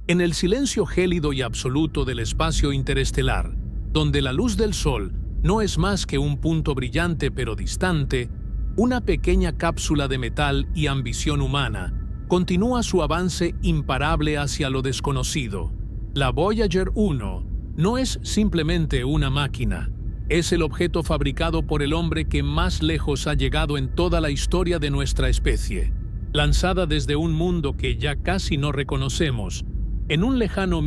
En el silencio gélido y absoluto del espacio interestelar, donde la luz del Sol no es más que un punto brillante pero distante, una pequeña cápsula de metal y ambición humana continúa su avance imparable hacia lo desconocido. La Voyager 1 no es simplemente una máquina, es el objeto fabricado por el hombre que más lejos ha llegado en toda la historia de nuestra especie. Lanzada desde un mundo que ya casi no reconocemos, en un lejano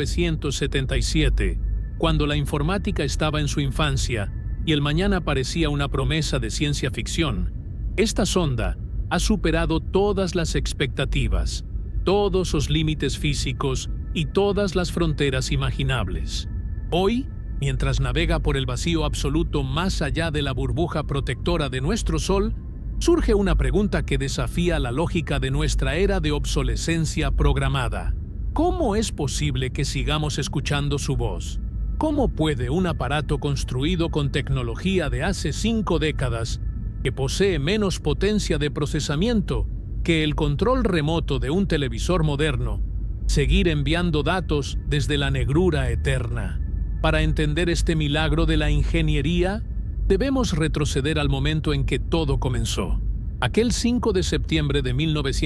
1977, cuando la informática estaba en su infancia y el mañana parecía una promesa de ciencia ficción, esta sonda ha superado todas las expectativas, todos los límites físicos y todas las fronteras imaginables. Hoy, mientras navega por el vacío absoluto más allá de la burbuja protectora de nuestro Sol, surge una pregunta que desafía la lógica de nuestra era de obsolescencia programada. ¿Cómo es posible que sigamos escuchando su voz? ¿Cómo puede un aparato construido con tecnología de hace 5 décadas, que posee menos potencia de procesamiento que el control remoto de un televisor moderno, seguir enviando datos desde la negrura eterna? Para entender este milagro de la ingeniería, debemos retroceder al momento en que todo comenzó. Aquel 5 de septiembre de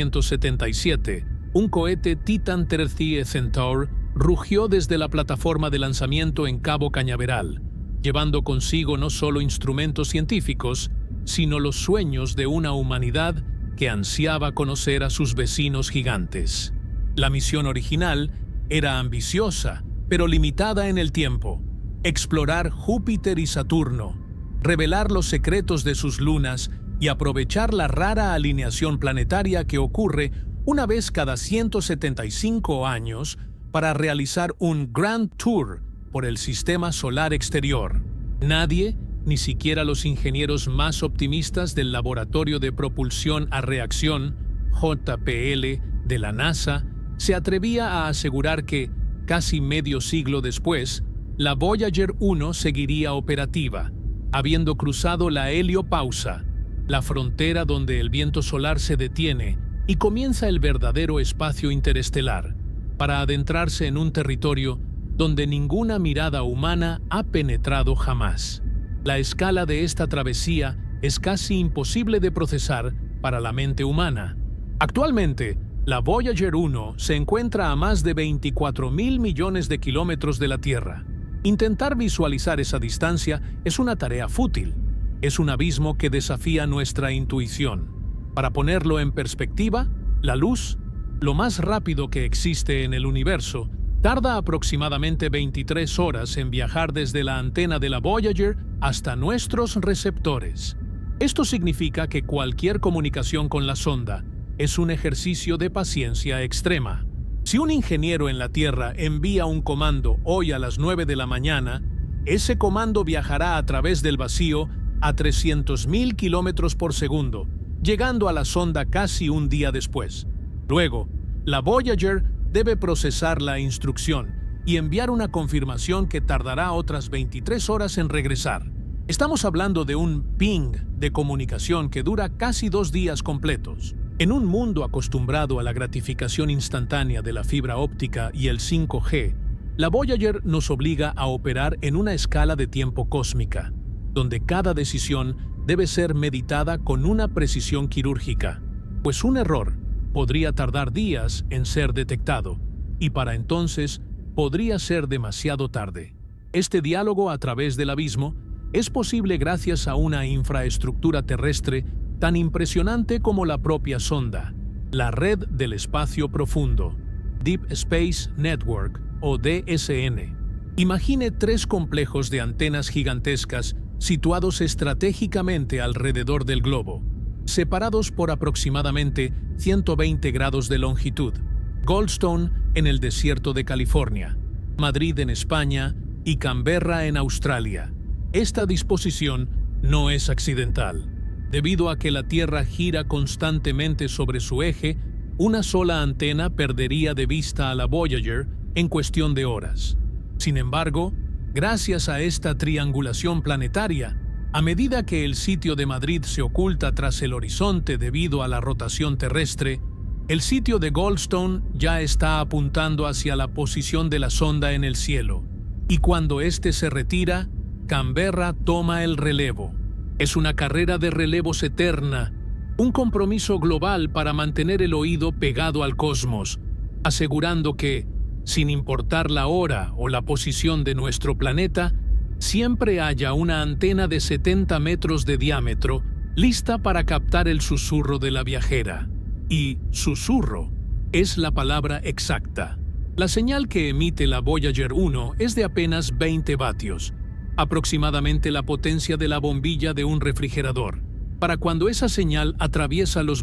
1977, un cohete Titan III Centaur rugió desde la plataforma de lanzamiento en Cabo Cañaveral, llevando consigo no solo instrumentos científicos, sino los sueños de una humanidad que ansiaba conocer a sus vecinos gigantes. La misión original era ambiciosa, pero limitada en el tiempo: explorar Júpiter y Saturno, revelar los secretos de sus lunas y aprovechar la rara alineación planetaria que ocurre una vez cada 175 años para realizar un Grand Tour por el sistema solar exterior. Nadie, ni siquiera los ingenieros más optimistas del Laboratorio de Propulsión a Reacción, JPL, de la NASA, se atrevía a asegurar que, casi medio siglo después, la Voyager 1 seguiría operativa, habiendo cruzado la heliopausa, la frontera donde el viento solar se detiene y comienza el verdadero espacio interestelar, para adentrarse en un territorio donde ninguna mirada humana ha penetrado jamás. La escala de esta travesía es casi imposible de procesar para la mente humana. Actualmente, la Voyager 1 se encuentra a más de 24.000 millones de kilómetros de la Tierra. Intentar visualizar esa distancia es una tarea fútil. Es un abismo que desafía nuestra intuición. Para ponerlo en perspectiva, la luz, lo más rápido que existe en el universo, tarda aproximadamente 23 horas en viajar desde la antena de la Voyager hasta nuestros receptores. Esto significa que cualquier comunicación con la sonda es un ejercicio de paciencia extrema. Si un ingeniero en la Tierra envía un comando hoy a las 9 de la mañana, ese comando viajará a través del vacío a 300.000 kilómetros por segundo, llegando a la sonda casi un día después. Luego, la Voyager debe procesar la instrucción y enviar una confirmación que tardará otras 23 horas en regresar. Estamos hablando de un ping de comunicación que dura casi 2 días completos. En un mundo acostumbrado a la gratificación instantánea de la fibra óptica y el 5G, la Voyager nos obliga a operar en una escala de tiempo cósmica, donde cada decisión debe ser meditada con una precisión quirúrgica, pues un error podría tardar días en ser detectado, y para entonces podría ser demasiado tarde. Este diálogo a través del abismo es posible gracias a una infraestructura terrestre tan impresionante como la propia sonda, la Red del Espacio Profundo, Deep Space Network o DSN. Imagine 3 complejos de antenas gigantescas situados estratégicamente alrededor del globo, separados por aproximadamente 120 grados de longitud. Goldstone en el desierto de California, Madrid en España y Canberra en Australia. Esta disposición no es accidental. Debido a que la Tierra gira constantemente sobre su eje, una sola antena perdería de vista a la Voyager en cuestión de horas. Sin embargo, gracias a esta triangulación planetaria, a medida que el sitio de Madrid se oculta tras el horizonte debido a la rotación terrestre, El sitio de Goldstone ya está apuntando hacia la posición de la sonda en el cielo, y cuando éste se retira, Canberra toma el relevo. Es una carrera de relevos eterna, un compromiso global para mantener el oído pegado al cosmos, asegurando que, sin importar la hora o la posición de nuestro planeta, siempre haya una antena de 70 metros de diámetro lista para captar el susurro de la viajera. Y susurro es la palabra exacta. La señal que emite la Voyager 1 es de apenas 20 vatios, aproximadamente la potencia de la bombilla de un refrigerador. Para cuando esa señal atraviesa los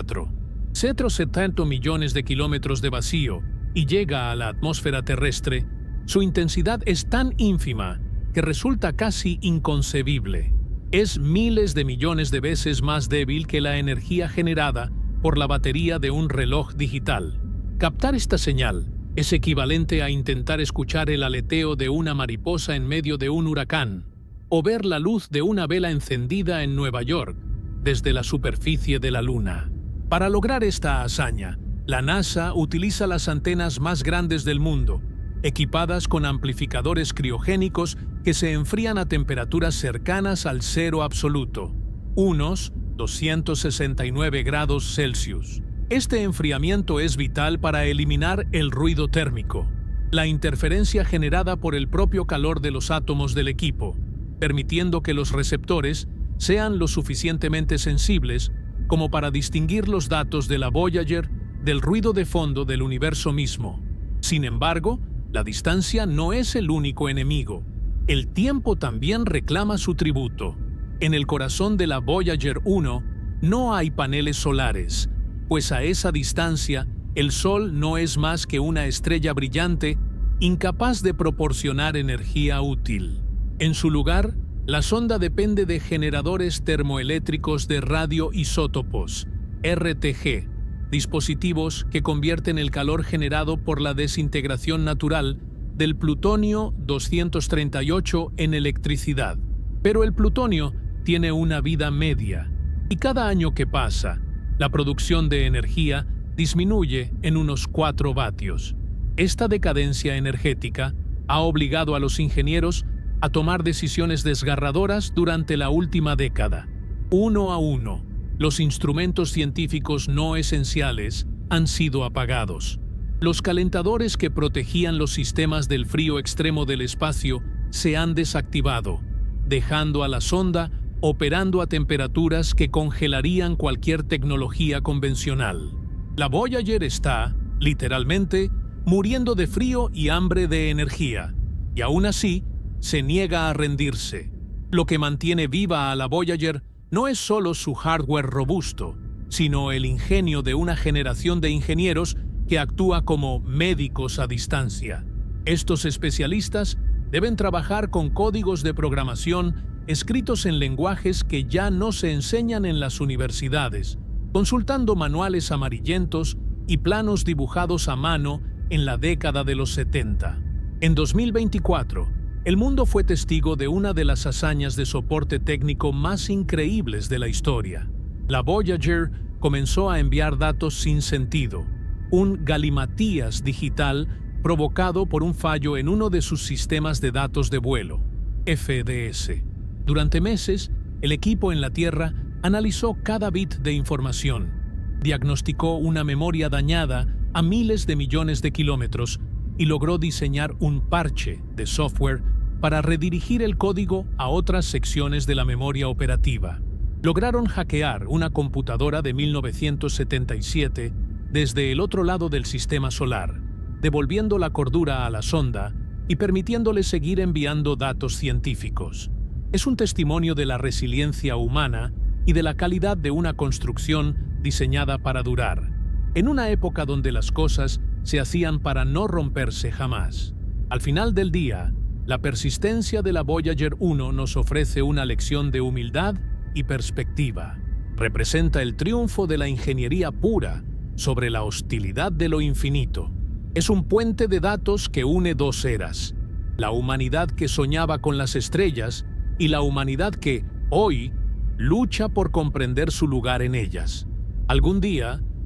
24,70 millones de kilómetros de vacío y llega a la atmósfera terrestre, su intensidad es tan ínfima que resulta casi inconcebible. Es miles de millones de veces más débil que la energía generada por la batería de un reloj digital. Captar esta señal es equivalente a intentar escuchar el aleteo de una mariposa en medio de un huracán o ver la luz de una vela encendida en Nueva York desde la superficie de la Luna. Para lograr esta hazaña, la NASA utiliza las antenas más grandes del mundo, equipadas con amplificadores criogénicos que se enfrían a temperaturas cercanas al cero absoluto, unos 269 grados Celsius. Este enfriamiento es vital para eliminar el ruido térmico, la interferencia generada por el propio calor de los átomos del equipo, permitiendo que los receptores sean lo suficientemente sensibles como para distinguir los datos de la Voyager del ruido de fondo del universo mismo. Sin embargo, la distancia no es el único enemigo. El tiempo también reclama su tributo. En el corazón de la Voyager 1 no hay paneles solares, pues a esa distancia el Sol no es más que una estrella brillante incapaz de proporcionar energía útil. En su lugar, la sonda depende de generadores termoeléctricos de radioisótopos, RTG, dispositivos que convierten el calor generado por la desintegración natural del plutonio 238 en electricidad. Pero el plutonio tiene una vida media, y cada año que pasa, la producción de energía disminuye en unos 4 vatios. Esta decadencia energética ha obligado a los ingenieros a tomar decisiones desgarradoras durante la última década. Uno a uno, los instrumentos científicos no esenciales han sido apagados. Los calentadores que protegían los sistemas del frío extremo del espacio se han desactivado, dejando a la sonda operando a temperaturas que congelarían cualquier tecnología convencional. La Voyager está, literalmente, muriendo de frío y hambre de energía, y aún así, se niega a rendirse. Lo que mantiene viva a la Voyager no es solo su hardware robusto, sino el ingenio de una generación de ingenieros que actúa como médicos a distancia. Estos especialistas deben trabajar con códigos de programación escritos en lenguajes que ya no se enseñan en las universidades, consultando manuales amarillentos y planos dibujados a mano en la década de los 70. En 2024, el mundo fue testigo de una de las hazañas de soporte técnico más increíbles de la historia. La Voyager comenzó a enviar datos sin sentido, un galimatías digital provocado por un fallo en uno de sus sistemas de datos de vuelo, FDS. Durante meses, el equipo en la Tierra analizó cada bit de información, diagnosticó una memoria dañada a miles de millones de kilómetros y logró diseñar un parche de software para redirigir el código a otras secciones de la memoria operativa. Lograron hackear una computadora de 1977 desde el otro lado del sistema solar, devolviendo la cordura a la sonda y permitiéndole seguir enviando datos científicos. Es un testimonio de la resiliencia humana y de la calidad de una construcción diseñada para durar, en una época donde las cosas se hacían para no romperse jamás. Al final del día, la persistencia de la Voyager 1 nos ofrece una lección de humildad y perspectiva. Representa el triunfo de la ingeniería pura sobre la hostilidad de lo infinito. Es un puente de datos que une dos eras, la humanidad que soñaba con las estrellas y la humanidad que, hoy, lucha por comprender su lugar en ellas. Algún día,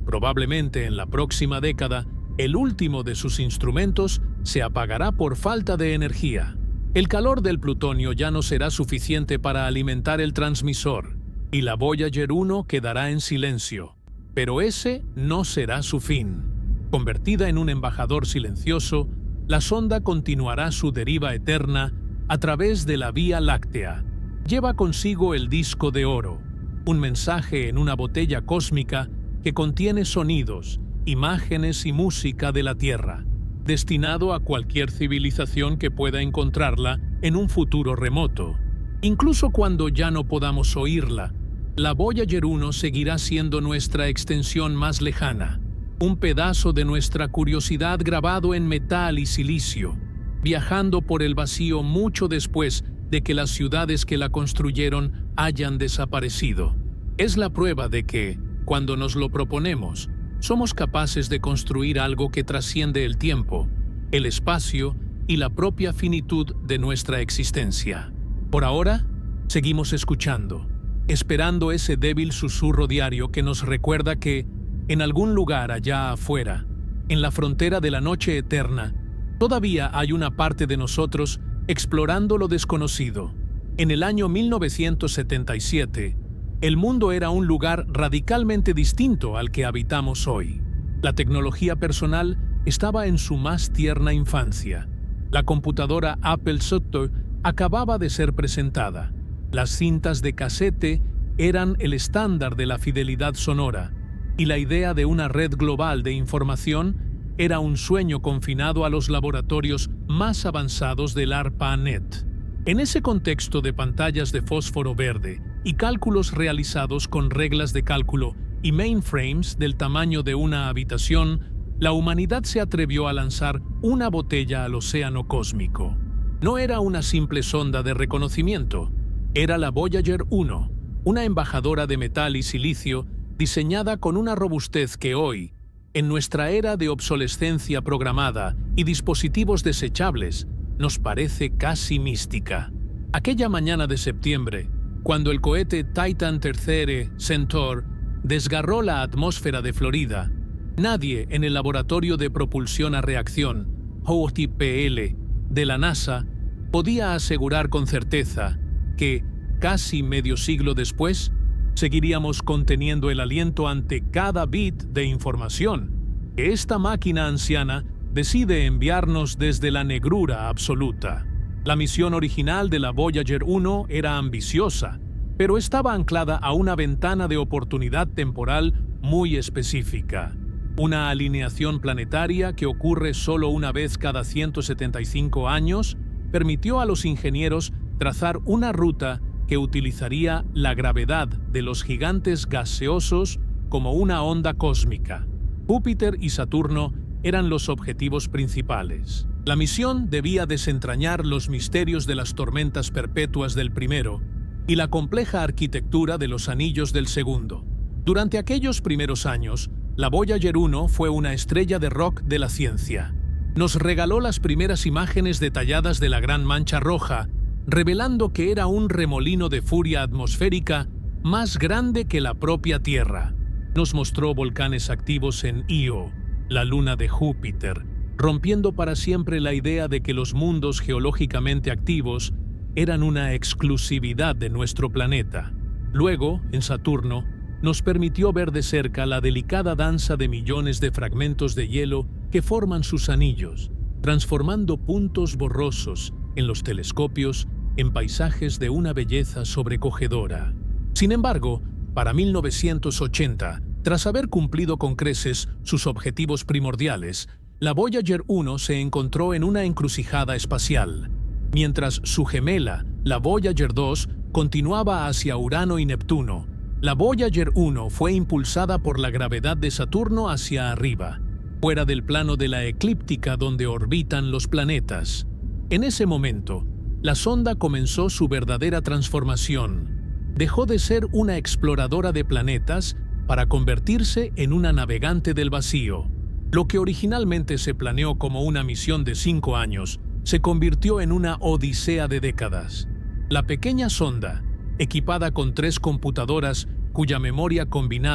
Probablemente en la próxima década, el último de sus instrumentos se apagará por falta de energía. El calor del plutonio ya no será suficiente para alimentar el transmisor, y la Voyager 1 quedará en silencio. Pero ese no será su fin. Convertida en un embajador silencioso, la sonda continuará su deriva eterna a través de la Vía Láctea. Lleva consigo el disco de oro, un mensaje en una botella cósmica que contiene sonidos, imágenes y música de la Tierra, destinado a cualquier civilización que pueda encontrarla en un futuro remoto. Incluso cuando ya no podamos oírla, la Voyager 1 seguirá siendo nuestra extensión más lejana, un pedazo de nuestra curiosidad grabado en metal y silicio, viajando por el vacío mucho después de que las ciudades que la construyeron hayan desaparecido. Es la prueba de que, cuando nos lo proponemos, somos capaces de construir algo que trasciende el tiempo, el espacio y la propia finitud de nuestra existencia. Por ahora, seguimos escuchando, esperando ese débil susurro diario que nos recuerda que, en algún lugar allá afuera, en la frontera de la noche eterna, todavía hay una parte de nosotros explorando lo desconocido. En el año 1977, el mundo era un lugar radicalmente distinto al que habitamos hoy. La tecnología personal estaba en su más tierna infancia. La computadora Apple II acababa de ser presentada. Las cintas de casete eran el estándar de la fidelidad sonora, y la idea de una red global de información era un sueño confinado a los laboratorios más avanzados del ARPANET. En ese contexto de pantallas de fósforo verde y cálculos realizados con reglas de cálculo y mainframes del tamaño de una habitación, la humanidad se atrevió a lanzar una botella al océano cósmico. No era una simple sonda de reconocimiento, era la Voyager 1, una embajadora de metal y silicio diseñada con una robustez que hoy, en nuestra era de obsolescencia programada y dispositivos desechables, nos parece casi mística. Aquella mañana de septiembre, cuando el cohete Titan III Centaur desgarró la atmósfera de Florida, nadie en el laboratorio de propulsión a reacción, JPL, de la NASA, podía asegurar con certeza que, casi medio siglo después, seguiríamos conteniendo el aliento ante cada bit de información que esta máquina anciana decide enviarnos desde la negrura absoluta. La misión original de la Voyager 1 era ambiciosa, pero estaba anclada a una ventana de oportunidad temporal muy específica. Una alineación planetaria que ocurre solo una vez cada 175 años permitió a los ingenieros trazar una ruta que utilizaría la gravedad de los gigantes gaseosos como una onda cósmica. Júpiter y Saturno eran los objetivos principales. La misión debía desentrañar los misterios de las tormentas perpetuas del primero y la compleja arquitectura de los anillos del segundo. Durante aquellos primeros años, la Voyager 1 fue una estrella de rock de la ciencia. Nos regaló las primeras imágenes detalladas de la Gran Mancha Roja, revelando que era un remolino de furia atmosférica más grande que la propia Tierra. Nos mostró volcanes activos en Io, la luna de Júpiter, rompiendo para siempre la idea de que los mundos geológicamente activos eran una exclusividad de nuestro planeta. Luego, en Saturno, nos permitió ver de cerca la delicada danza de millones de fragmentos de hielo que forman sus anillos, transformando puntos borrosos en los telescopios en paisajes de una belleza sobrecogedora. Sin embargo, para 1980, tras haber cumplido con creces sus objetivos primordiales, la Voyager 1 se encontró en una encrucijada espacial. Mientras su gemela, la Voyager 2, continuaba hacia Urano y Neptuno, la Voyager 1 fue impulsada por la gravedad de Saturno hacia arriba, fuera del plano de la eclíptica donde orbitan los planetas. En ese momento, la sonda comenzó su verdadera transformación. Dejó de ser una exploradora de planetas para convertirse en una navegante del vacío. Lo que originalmente se planeó como una misión de 5 años, se convirtió en una odisea de décadas. La pequeña sonda, equipada con 3 computadoras cuya memoria combinada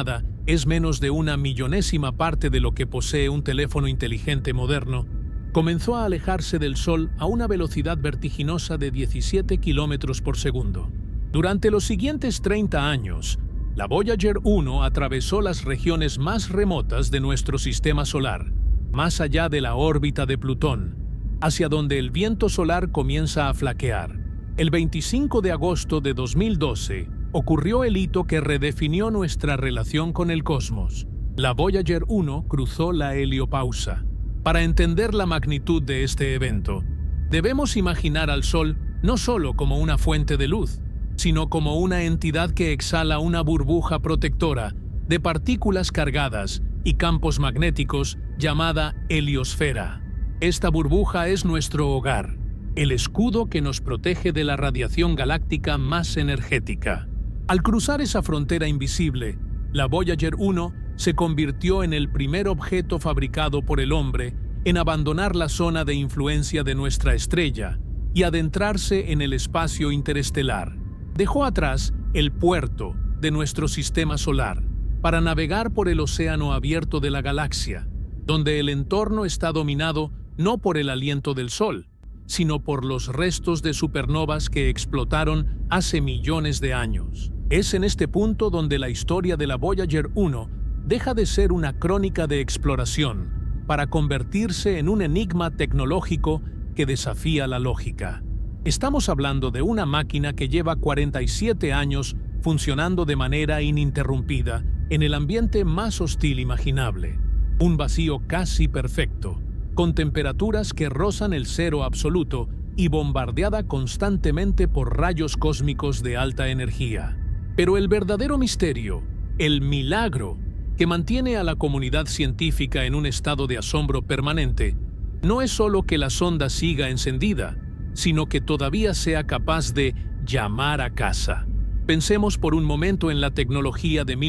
es menos de una millonésima parte de lo que posee un teléfono inteligente moderno, comenzó a alejarse del Sol a una velocidad vertiginosa de 17 kilómetros por segundo. Durante los siguientes 30 años, la Voyager 1 atravesó las regiones más remotas de nuestro sistema solar, más allá de la órbita de Plutón, hacia donde el viento solar comienza a flaquear. El 25 de agosto de 2012 ocurrió el hito que redefinió nuestra relación con el cosmos. La Voyager 1 cruzó la heliopausa. Para entender la magnitud de este evento, debemos imaginar al Sol no solo como una fuente de luz, sino como una entidad que exhala una burbuja protectora de partículas cargadas y campos magnéticos llamada heliosfera. Esta burbuja es nuestro hogar, el escudo que nos protege de la radiación galáctica más energética. Al cruzar esa frontera invisible, la Voyager 1 se convirtió en el primer objeto fabricado por el hombre en abandonar la zona de influencia de nuestra estrella y adentrarse en el espacio interestelar. Dejó atrás el puerto de nuestro sistema solar para navegar por el océano abierto de la galaxia, donde el entorno está dominado no por el aliento del Sol, sino por los restos de supernovas que explotaron hace millones de años. Es en este punto donde la historia de la Voyager 1 deja de ser una crónica de exploración para convertirse en un enigma tecnológico que desafía la lógica. Estamos hablando de una máquina que lleva 47 años funcionando de manera ininterrumpida en el ambiente más hostil imaginable. Un vacío casi perfecto, con temperaturas que rozan el cero absoluto y bombardeada constantemente por rayos cósmicos de alta energía. Pero el verdadero misterio, el milagro que mantiene a la comunidad científica en un estado de asombro permanente, no es solo que la sonda siga encendida, sino que todavía sea capaz de llamar a casa. Pensemos por un momento en la tecnología de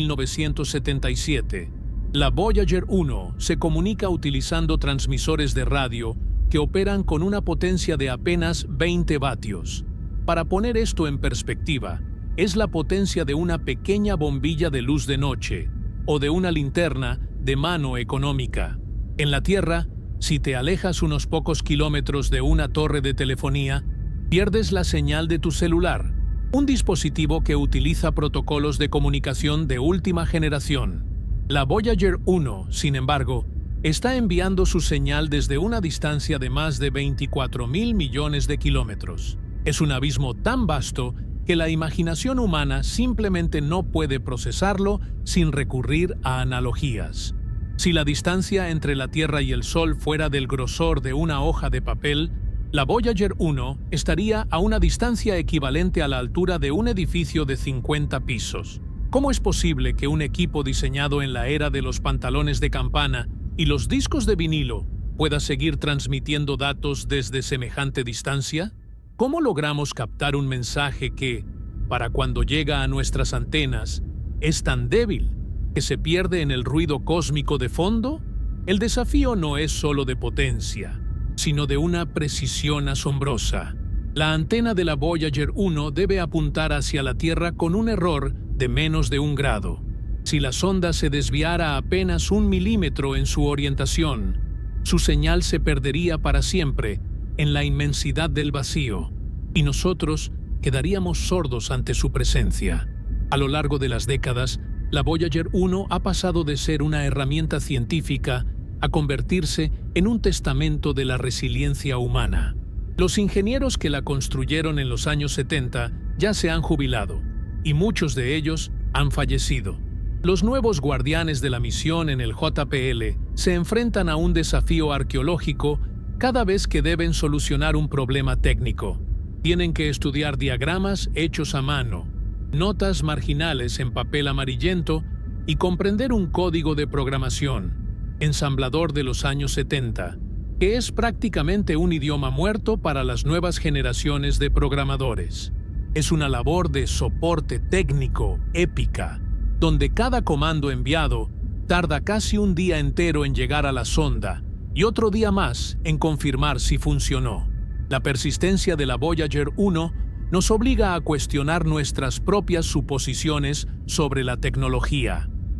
1977. La Voyager 1 se comunica utilizando transmisores de radio que operan con una potencia de apenas 20 vatios. Para poner esto en perspectiva, es la potencia de una pequeña bombilla de luz de noche o de una linterna de mano económica. En la Tierra, si te alejas unos pocos kilómetros de una torre de telefonía, pierdes la señal de tu celular, un dispositivo que utiliza protocolos de comunicación de última generación. La Voyager 1, sin embargo, está enviando su señal desde una distancia de más de 24.000 millones de kilómetros. Es un abismo tan vasto que la imaginación humana simplemente no puede procesarlo sin recurrir a analogías. Si la distancia entre la Tierra y el Sol fuera del grosor de una hoja de papel, la Voyager 1 estaría a una distancia equivalente a la altura de un edificio de 50 pisos. ¿Cómo es posible que un equipo diseñado en la era de los pantalones de campana y los discos de vinilo pueda seguir transmitiendo datos desde semejante distancia? ¿Cómo logramos captar un mensaje que, para cuando llega a nuestras antenas, es tan débil que se pierde en el ruido cósmico de fondo? El desafío no es solo de potencia, sino de una precisión asombrosa. La antena de la Voyager 1 debe apuntar hacia la Tierra con un error de menos de 1 grado. Si la sonda se desviara apenas 1 milímetro en su orientación, su señal se perdería para siempre en la inmensidad del vacío, y nosotros quedaríamos sordos ante su presencia. A lo largo de las décadas, la Voyager 1 ha pasado de ser una herramienta científica a convertirse en un testamento de la resiliencia humana. Los ingenieros que la construyeron en los años 70 ya se han jubilado, y muchos de ellos han fallecido. Los nuevos guardianes de la misión en el JPL se enfrentan a un desafío arqueológico cada vez que deben solucionar un problema técnico. Tienen que estudiar diagramas hechos a mano, notas marginales en papel amarillento y comprender un código de programación, ensamblador de los años 70, que es prácticamente un idioma muerto para las nuevas generaciones de programadores. Es una labor de soporte técnico épica, donde cada comando enviado tarda casi un día entero en llegar a la sonda y otro día más en confirmar si funcionó. La persistencia de la Voyager 1 nos obliga a cuestionar nuestras propias suposiciones sobre la tecnología.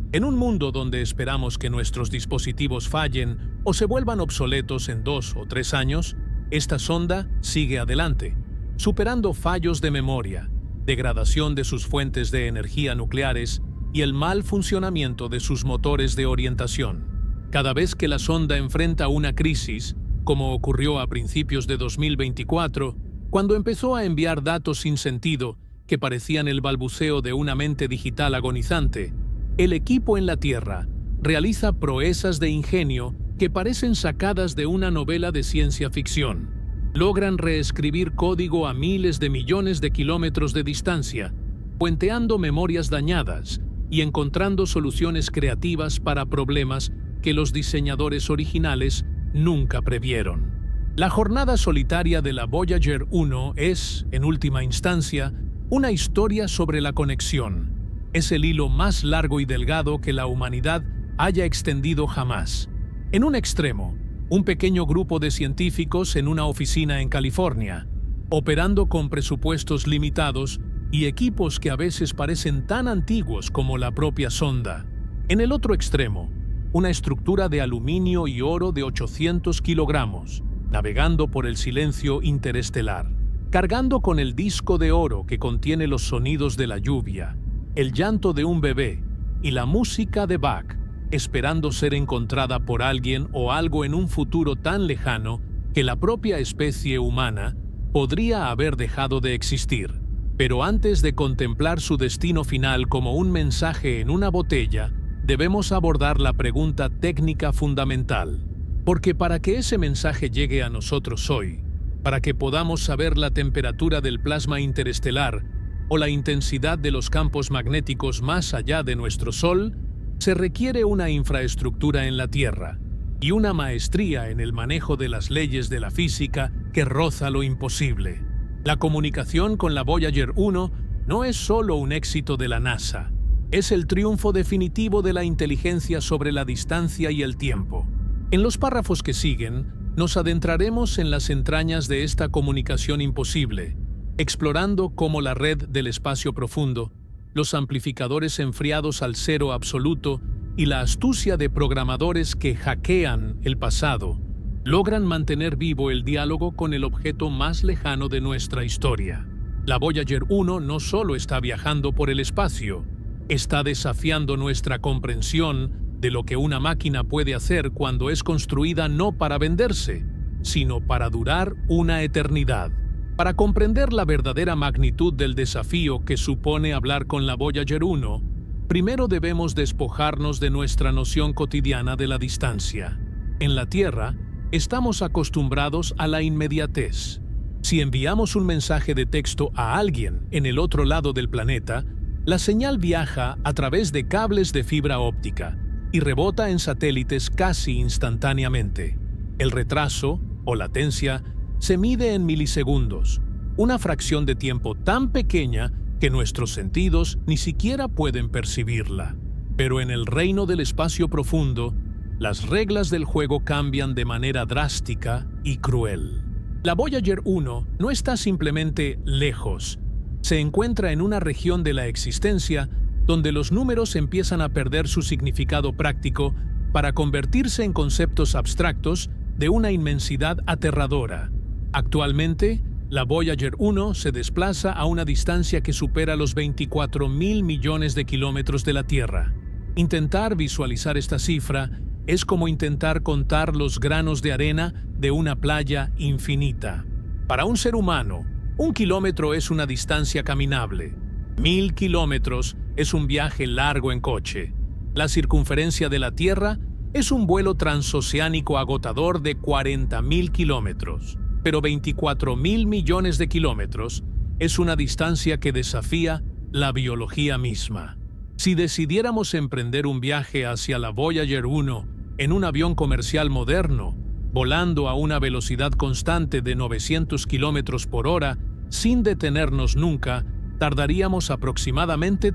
En un mundo donde esperamos que nuestros dispositivos fallen o se vuelvan obsoletos en 2 o 3 años, esta sonda sigue adelante, superando fallos de memoria, degradación de sus fuentes de energía nucleares y el mal funcionamiento de sus motores de orientación. Cada vez que la sonda enfrenta una crisis, como ocurrió a principios de 2024, cuando empezó a enviar datos sin sentido que parecían el balbuceo de una mente digital agonizante, el equipo en la Tierra realiza proezas de ingenio que parecen sacadas de una novela de ciencia ficción. Logran reescribir código a miles de millones de kilómetros de distancia, puenteando memorias dañadas y encontrando soluciones creativas para problemas que los diseñadores originales nunca previeron. La jornada solitaria de la Voyager 1 es, en última instancia, una historia sobre la conexión. Es el hilo más largo y delgado que la humanidad haya extendido jamás. En un extremo, un pequeño grupo de científicos en una oficina en California, operando con presupuestos limitados y equipos que a veces parecen tan antiguos como la propia sonda. En el otro extremo, una estructura de aluminio y oro de 800 kilogramos, navegando por el silencio interestelar, cargando con el disco de oro que contiene los sonidos de la lluvia, el llanto de un bebé y la música de Bach, esperando ser encontrada por alguien o algo en un futuro tan lejano que la propia especie humana podría haber dejado de existir. Pero antes de contemplar su destino final como un mensaje en una botella, debemos abordar la pregunta técnica fundamental. Porque para que ese mensaje llegue a nosotros hoy, para que podamos saber la temperatura del plasma interestelar o la intensidad de los campos magnéticos más allá de nuestro Sol, se requiere una infraestructura en la Tierra y una maestría en el manejo de las leyes de la física que roza lo imposible. La comunicación con la Voyager 1 no es solo un éxito de la NASA, es el triunfo definitivo de la inteligencia sobre la distancia y el tiempo. En los párrafos que siguen, nos adentraremos en las entrañas de esta comunicación imposible, explorando cómo la red del espacio profundo, los amplificadores enfriados al cero absoluto y la astucia de programadores que hackean el pasado, logran mantener vivo el diálogo con el objeto más lejano de nuestra historia. La Voyager 1 no solo está viajando por el espacio, está desafiando nuestra comprensión de lo que una máquina puede hacer cuando es construida no para venderse, sino para durar una eternidad. Para comprender la verdadera magnitud del desafío que supone hablar con la Voyager 1, primero debemos despojarnos de nuestra noción cotidiana de la distancia. En la Tierra, estamos acostumbrados a la inmediatez. Si enviamos un mensaje de texto a alguien en el otro lado del planeta, la señal viaja a través de cables de fibra óptica y rebota en satélites casi instantáneamente. El retraso, o latencia, se mide en milisegundos, una fracción de tiempo tan pequeña que nuestros sentidos ni siquiera pueden percibirla. Pero en el reino del espacio profundo, las reglas del juego cambian de manera drástica y cruel. La Voyager 1 no está simplemente lejos, se encuentra en una región de la existencia donde los números empiezan a perder su significado práctico para convertirse en conceptos abstractos de una inmensidad aterradora. Actualmente, la Voyager 1 se desplaza a una distancia que supera los 24.000 millones de kilómetros de la Tierra. Intentar visualizar esta cifra es como intentar contar los granos de arena de una playa infinita. Para un ser humano, 1 kilómetro es una distancia caminable. 1000 kilómetros es un viaje largo en coche. La circunferencia de la Tierra es un vuelo transoceánico agotador de 40.000 kilómetros. Pero 24.000 millones de kilómetros es una distancia que desafía la biología misma. Si decidiéramos emprender un viaje hacia la Voyager 1 en un avión comercial moderno, volando a una velocidad constante de 900 kilómetros por hora, sin detenernos nunca, tardaríamos aproximadamente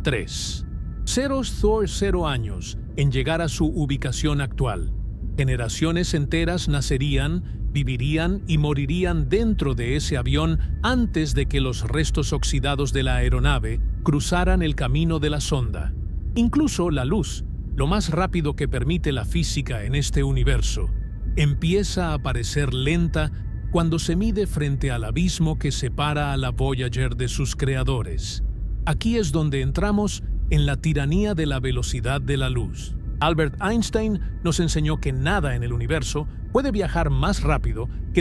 3,0 años en llegar a su ubicación actual. Generaciones enteras nacerían, vivirían y morirían dentro de ese avión antes de que los restos oxidados de la aeronave cruzaran el camino de la sonda. Incluso la luz, lo más rápido que permite la física en este universo, empieza a parecer lenta cuando se mide frente al abismo que separa a la Voyager de sus creadores. Aquí es donde entramos en la tiranía de la velocidad de la luz. Albert Einstein nos enseñó que nada en el universo puede viajar más rápido que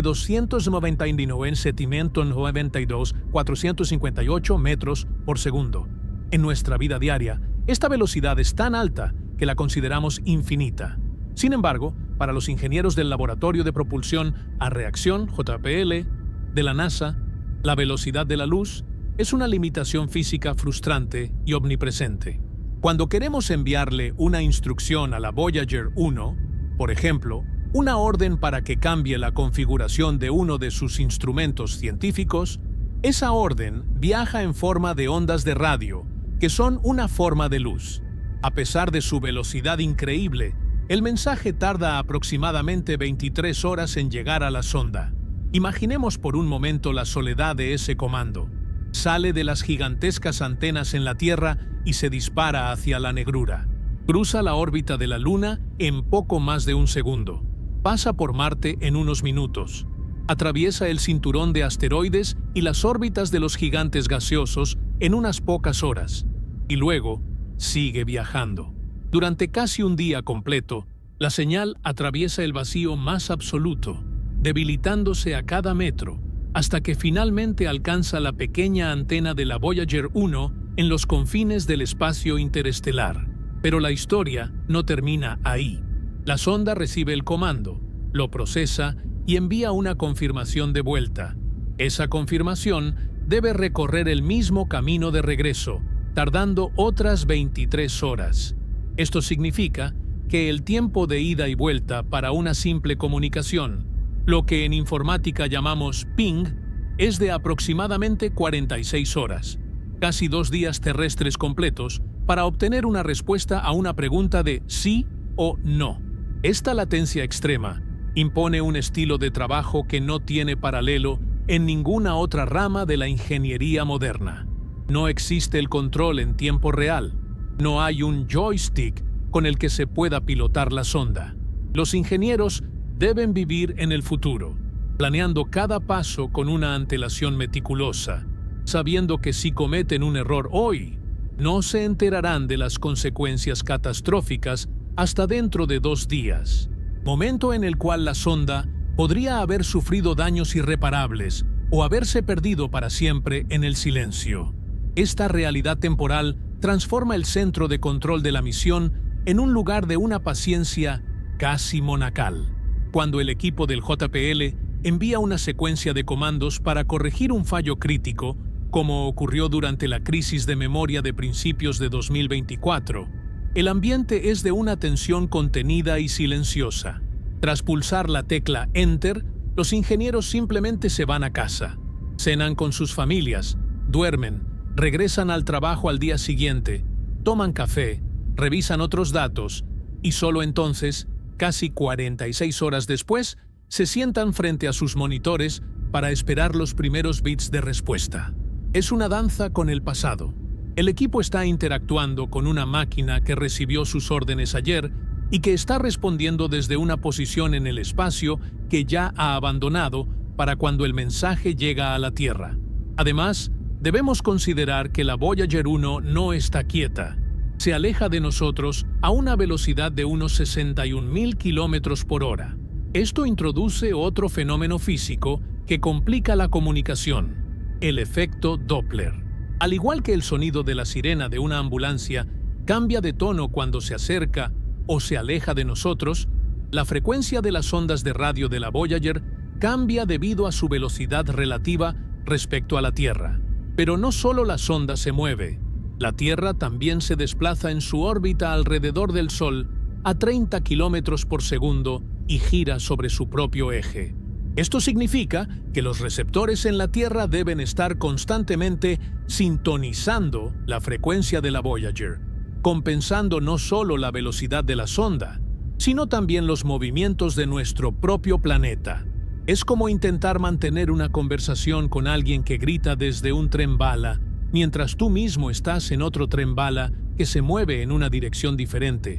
299,792,458 metros por segundo. En nuestra vida diaria, esta velocidad es tan alta que la consideramos infinita. Sin embargo, para los ingenieros del Laboratorio de Propulsión a Reacción, JPL, de la NASA, la velocidad de la luz es una limitación física frustrante y omnipresente. Cuando queremos enviarle una instrucción a la Voyager 1, por ejemplo, una orden para que cambie la configuración de uno de sus instrumentos científicos, esa orden viaja en forma de ondas de radio, que son una forma de luz. A pesar de su velocidad increíble, el mensaje tarda aproximadamente 23 horas en llegar a la sonda. Imaginemos por un momento la soledad de ese comando. Sale de las gigantescas antenas en la Tierra y se dispara hacia la negrura. Cruza la órbita de la Luna en poco más de un segundo. Pasa por Marte en unos minutos. Atraviesa el cinturón de asteroides y las órbitas de los gigantes gaseosos en unas pocas horas. Y luego, sigue viajando. Durante casi un día completo, la señal atraviesa el vacío más absoluto, debilitándose a cada metro, hasta que finalmente alcanza la pequeña antena de la Voyager 1 en los confines del espacio interestelar. Pero la historia no termina ahí. La sonda recibe el comando, lo procesa y envía una confirmación de vuelta. Esa confirmación debe recorrer el mismo camino de regreso, tardando otras 23 horas. Esto significa que el tiempo de ida y vuelta para una simple comunicación, lo que en informática llamamos ping, es de aproximadamente 46 horas, casi 2 días terrestres completos, para obtener una respuesta a una pregunta de sí o no. Esta latencia extrema impone un estilo de trabajo que no tiene paralelo en ninguna otra rama de la ingeniería moderna. No existe el control en tiempo real. No hay un joystick con el que se pueda pilotar la sonda. Los ingenieros deben vivir en el futuro, planeando cada paso con una antelación meticulosa, sabiendo que si cometen un error hoy, no se enterarán de las consecuencias catastróficas hasta dentro de 2 días, momento en el cual la sonda podría haber sufrido daños irreparables o haberse perdido para siempre en el silencio. Esta realidad temporal transforma el centro de control de la misión en un lugar de una paciencia casi monacal. Cuando el equipo del JPL envía una secuencia de comandos para corregir un fallo crítico, como ocurrió durante la crisis de memoria de principios de 2024, el ambiente es de una tensión contenida y silenciosa. Tras pulsar la tecla Enter, los ingenieros simplemente se van a casa. Cenan con sus familias, duermen, regresan al trabajo al día siguiente, toman café, revisan otros datos y solo entonces, casi 46 horas después, se sientan frente a sus monitores para esperar los primeros bits de respuesta. Es una danza con el pasado. El equipo está interactuando con una máquina que recibió sus órdenes ayer y que está respondiendo desde una posición en el espacio que ya ha abandonado para cuando el mensaje llega a la Tierra. Además, debemos considerar que la Voyager 1 no está quieta. Se aleja de nosotros a una velocidad de unos 61.000 kilómetros por hora. Esto introduce otro fenómeno físico que complica la comunicación: el efecto Doppler. Al igual que el sonido de la sirena de una ambulancia cambia de tono cuando se acerca o se aleja de nosotros, la frecuencia de las ondas de radio de la Voyager cambia debido a su velocidad relativa respecto a la Tierra. Pero no solo la sonda se mueve, la Tierra también se desplaza en su órbita alrededor del Sol a 30 kilómetros por segundo y gira sobre su propio eje. Esto significa que los receptores en la Tierra deben estar constantemente sintonizando la frecuencia de la Voyager, compensando no solo la velocidad de la sonda, sino también los movimientos de nuestro propio planeta. Es como intentar mantener una conversación con alguien que grita desde un tren bala, mientras tú mismo estás en otro tren bala que se mueve en una dirección diferente.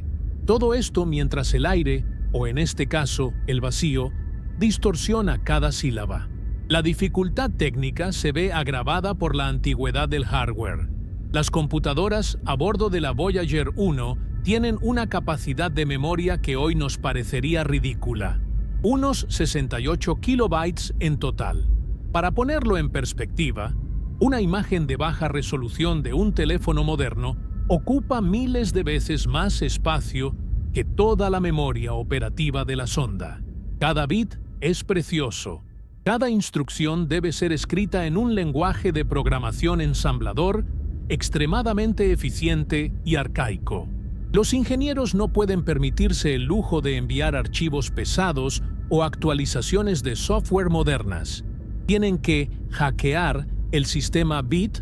Todo esto mientras el aire, o en este caso, el vacío, distorsiona cada sílaba. La dificultad técnica se ve agravada por la antigüedad del hardware. Las computadoras a bordo de la Voyager 1 tienen una capacidad de memoria que hoy nos parecería ridícula. Unos 68 kilobytes en total. Para ponerlo en perspectiva, una imagen de baja resolución de un teléfono moderno ocupa miles de veces más espacio que toda la memoria operativa de la sonda. Cada bit es precioso. Cada instrucción debe ser escrita en un lenguaje de programación ensamblador extremadamente eficiente y arcaico. Los ingenieros no pueden permitirse el lujo de enviar archivos pesados o actualizaciones de software modernas. Tienen que hackear el sistema bit,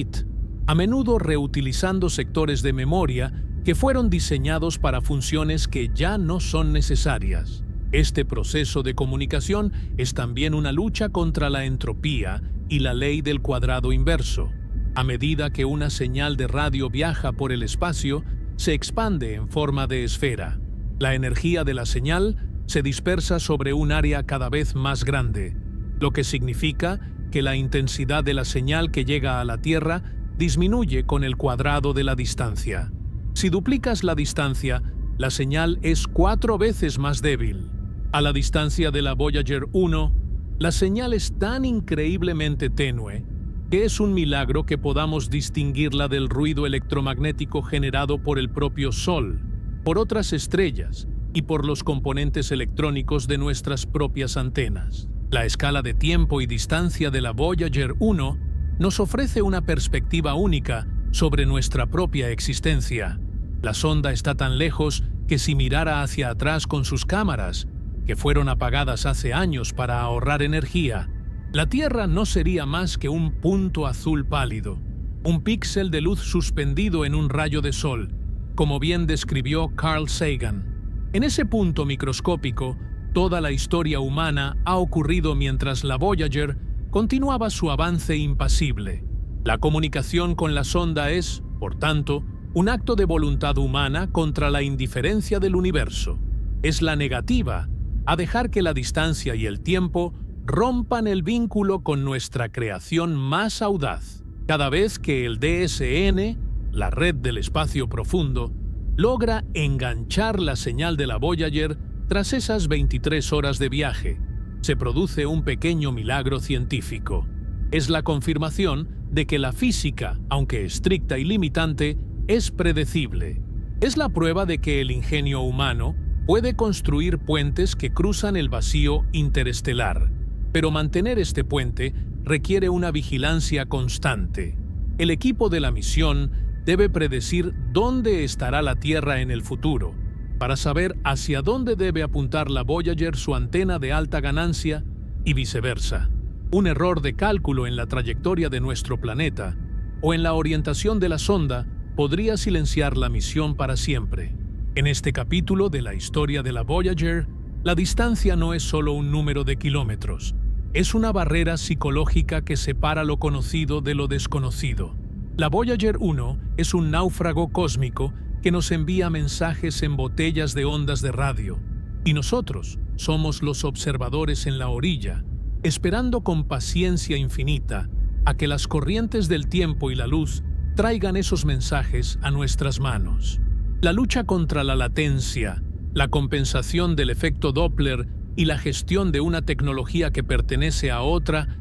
a menudo reutilizando sectores de memoria que fueron diseñados para funciones que ya no son necesarias. Este proceso de comunicación es también una lucha contra la entropía y la ley del cuadrado inverso. A medida que una señal de radio viaja por el espacio, se expande en forma de esfera. La energía de la señal se dispersa sobre un área cada vez más grande, lo que significa que la intensidad de la señal que llega a la Tierra disminuye con el cuadrado de la distancia. Si duplicas la distancia, la señal es 4 veces más débil. A la distancia de la Voyager 1, la señal es tan increíblemente tenue que es un milagro que podamos distinguirla del ruido electromagnético generado por el propio Sol, por otras estrellas y por los componentes electrónicos de nuestras propias antenas. La escala de tiempo y distancia de la Voyager 1 nos ofrece una perspectiva única sobre nuestra propia existencia. La sonda está tan lejos que si mirara hacia atrás con sus cámaras, que fueron apagadas hace años para ahorrar energía, la Tierra no sería más que un punto azul pálido, un píxel de luz suspendido en un rayo de sol, como bien describió Carl Sagan. En ese punto microscópico, toda la historia humana ha ocurrido mientras la Voyager continuaba su avance impasible. La comunicación con la sonda es, por tanto, un acto de voluntad humana contra la indiferencia del universo. Es la negativa a dejar que la distancia y el tiempo rompan el vínculo con nuestra creación más audaz. Cada vez que el DSN, la red del espacio profundo, logra enganchar la señal de la Voyager tras esas 23 horas de viaje, se produce un pequeño milagro científico. Es la confirmación de que la física, aunque estricta y limitante, es predecible. Es la prueba de que el ingenio humano puede construir puentes que cruzan el vacío interestelar. Pero mantener este puente requiere una vigilancia constante. El equipo de la misión debe predecir dónde estará la Tierra en el futuro, para saber hacia dónde debe apuntar la Voyager su antena de alta ganancia y viceversa. Un error de cálculo en la trayectoria de nuestro planeta o en la orientación de la sonda podría silenciar la misión para siempre. En este capítulo de la historia de la Voyager, la distancia no es solo un número de kilómetros, es una barrera psicológica que separa lo conocido de lo desconocido. La Voyager 1 es un náufrago cósmico que nos envía mensajes en botellas de ondas de radio, y nosotros somos los observadores en la orilla, esperando con paciencia infinita a que las corrientes del tiempo y la luz traigan esos mensajes a nuestras manos. La lucha contra la latencia, la compensación del efecto Doppler y la gestión de una tecnología que pertenece a otra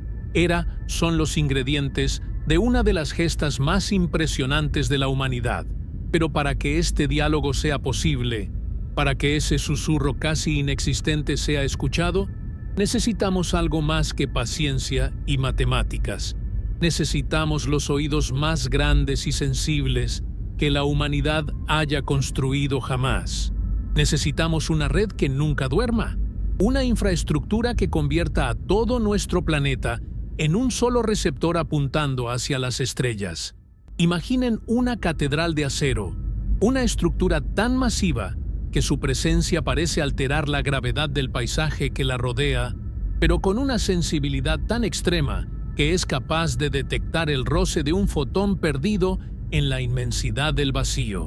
son los ingredientes de una de las gestas más impresionantes de la humanidad. Pero para que este diálogo sea posible, para que ese susurro casi inexistente sea escuchado, necesitamos algo más que paciencia y matemáticas. Necesitamos los oídos más grandes y sensibles que la humanidad haya construido jamás. Necesitamos una red que nunca duerma, una infraestructura que convierta a todo nuestro planeta en un solo receptor apuntando hacia las estrellas. Imaginen una catedral de acero, una estructura tan masiva que su presencia parece alterar la gravedad del paisaje que la rodea, pero con una sensibilidad tan extrema que es capaz de detectar el roce de un fotón perdido en la inmensidad del vacío.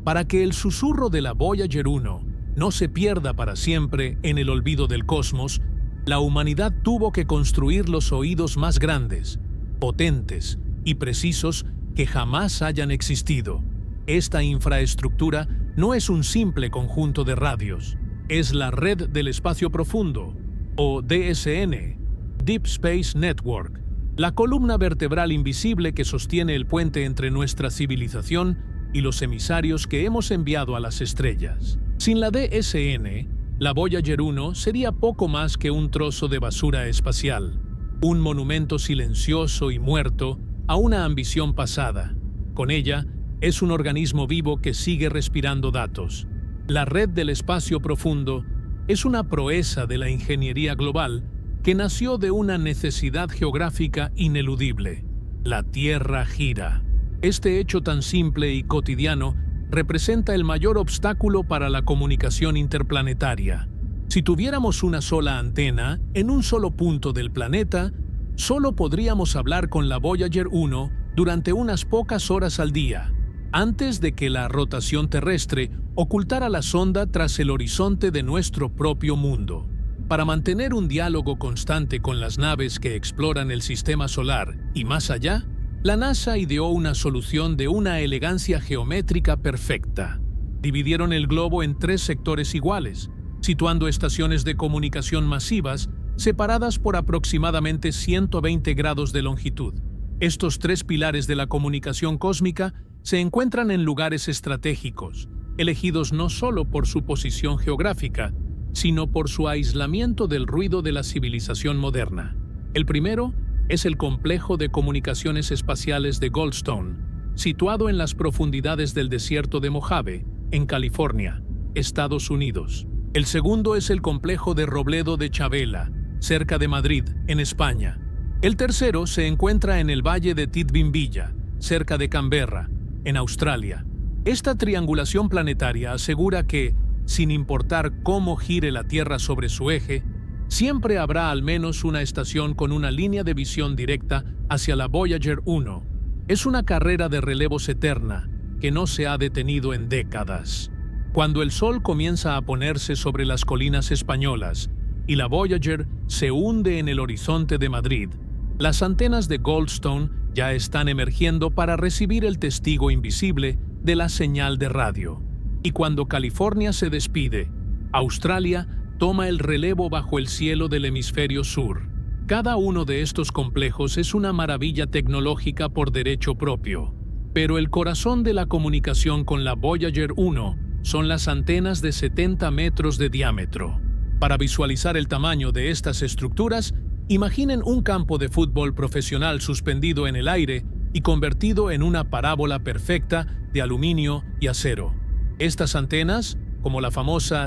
Para que el susurro de la Voyager 1 no se pierda para siempre en el olvido del cosmos, la humanidad tuvo que construir los oídos más grandes, potentes y precisos que jamás hayan existido. Esta infraestructura no es un simple conjunto de radios, es la Red del Espacio Profundo, o DSN, Deep Space Network, la columna vertebral invisible que sostiene el puente entre nuestra civilización y los emisarios que hemos enviado a las estrellas. Sin la DSN, la Voyager 1 sería poco más que un trozo de basura espacial, un monumento silencioso y muerto a una ambición pasada. Con ella, es un organismo vivo que sigue respirando datos. La Red del Espacio Profundo es una proeza de la ingeniería global que nació de una necesidad geográfica ineludible. La Tierra gira. Este hecho tan simple y cotidiano representa el mayor obstáculo para la comunicación interplanetaria. Si tuviéramos una sola antena en un solo punto del planeta, solo podríamos hablar con la Voyager 1 durante unas pocas horas al día, antes de que la rotación terrestre ocultara la sonda tras el horizonte de nuestro propio mundo. Para mantener un diálogo constante con las naves que exploran el sistema solar y más allá, la NASA ideó una solución de una elegancia geométrica perfecta. Dividieron el globo en 3 sectores iguales, situando estaciones de comunicación masivas separadas por aproximadamente 120 grados de longitud. Estos 3 pilares de la comunicación cósmica se encuentran en lugares estratégicos, elegidos no solo por su posición geográfica, sino por su aislamiento del ruido de la civilización moderna. El primero es el Complejo de Comunicaciones Espaciales de Goldstone, situado en las profundidades del desierto de Mojave, en California, Estados Unidos. El segundo es el Complejo de Robledo de Chavela, cerca de Madrid, en España. El tercero se encuentra en el Valle de Tidbinbilla, cerca de Canberra, en Australia. Esta triangulación planetaria asegura que, sin importar cómo gire la Tierra sobre su eje, siempre habrá al menos una estación con una línea de visión directa hacia la Voyager 1. Es una carrera de relevos eterna que no se ha detenido en décadas. Cuando el Sol comienza a ponerse sobre las colinas españolas y la Voyager se hunde en el horizonte de Madrid, las antenas de Goldstone ya están emergiendo para recibir el testigo invisible de la señal de radio. Y cuando California se despide, Australia toma el relevo bajo el cielo del hemisferio sur. Cada uno de estos complejos es una maravilla tecnológica por derecho propio, pero el corazón de la comunicación con la Voyager 1 son las antenas de 70 metros de diámetro. Para visualizar el tamaño de estas estructuras, imaginen un campo de fútbol profesional suspendido en el aire y convertido en una parábola perfecta de aluminio y acero. Estas antenas, como la famosa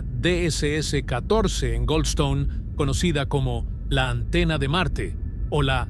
DSS-14 en Goldstone, conocida como la Antena de Marte, o la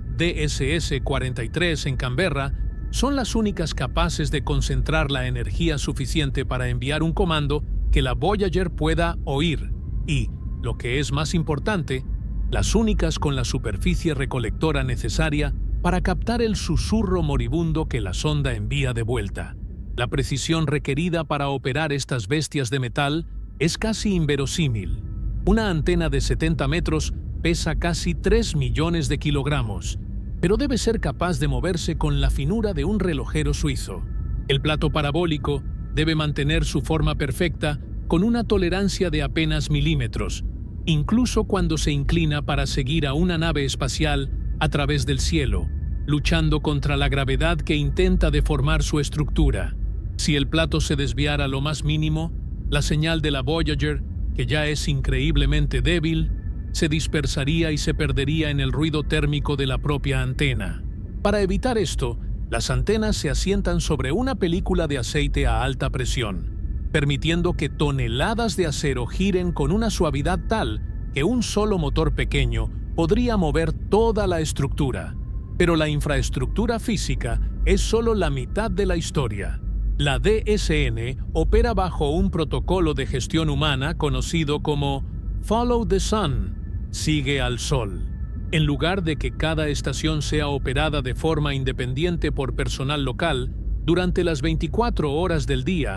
DSS-43 en Canberra, son las únicas capaces de concentrar la energía suficiente para enviar un comando que la Voyager pueda oír y, lo que es más importante, las únicas con la superficie recolectora necesaria para captar el susurro moribundo que la sonda envía de vuelta. La precisión requerida para operar estas bestias de metal es casi inverosímil. Una antena de 70 metros pesa casi 3 millones de kilogramos, pero debe ser capaz de moverse con la finura de un relojero suizo. El plato parabólico debe mantener su forma perfecta con una tolerancia de apenas milímetros, incluso cuando se inclina para seguir a una nave espacial a través del cielo, luchando contra la gravedad que intenta deformar su estructura. Si el plato se desviara lo más mínimo, la señal de la Voyager, que ya es increíblemente débil, se dispersaría y se perdería en el ruido térmico de la propia antena. Para evitar esto, las antenas se asientan sobre una película de aceite a alta presión, permitiendo que toneladas de acero giren con una suavidad tal que un solo motor pequeño podría mover toda la estructura. Pero la infraestructura física es solo la mitad de la historia. La DSN opera bajo un protocolo de gestión humana conocido como Follow the Sun, sigue al Sol. En lugar de que cada estación sea operada de forma independiente por personal local, durante las 24 horas del día,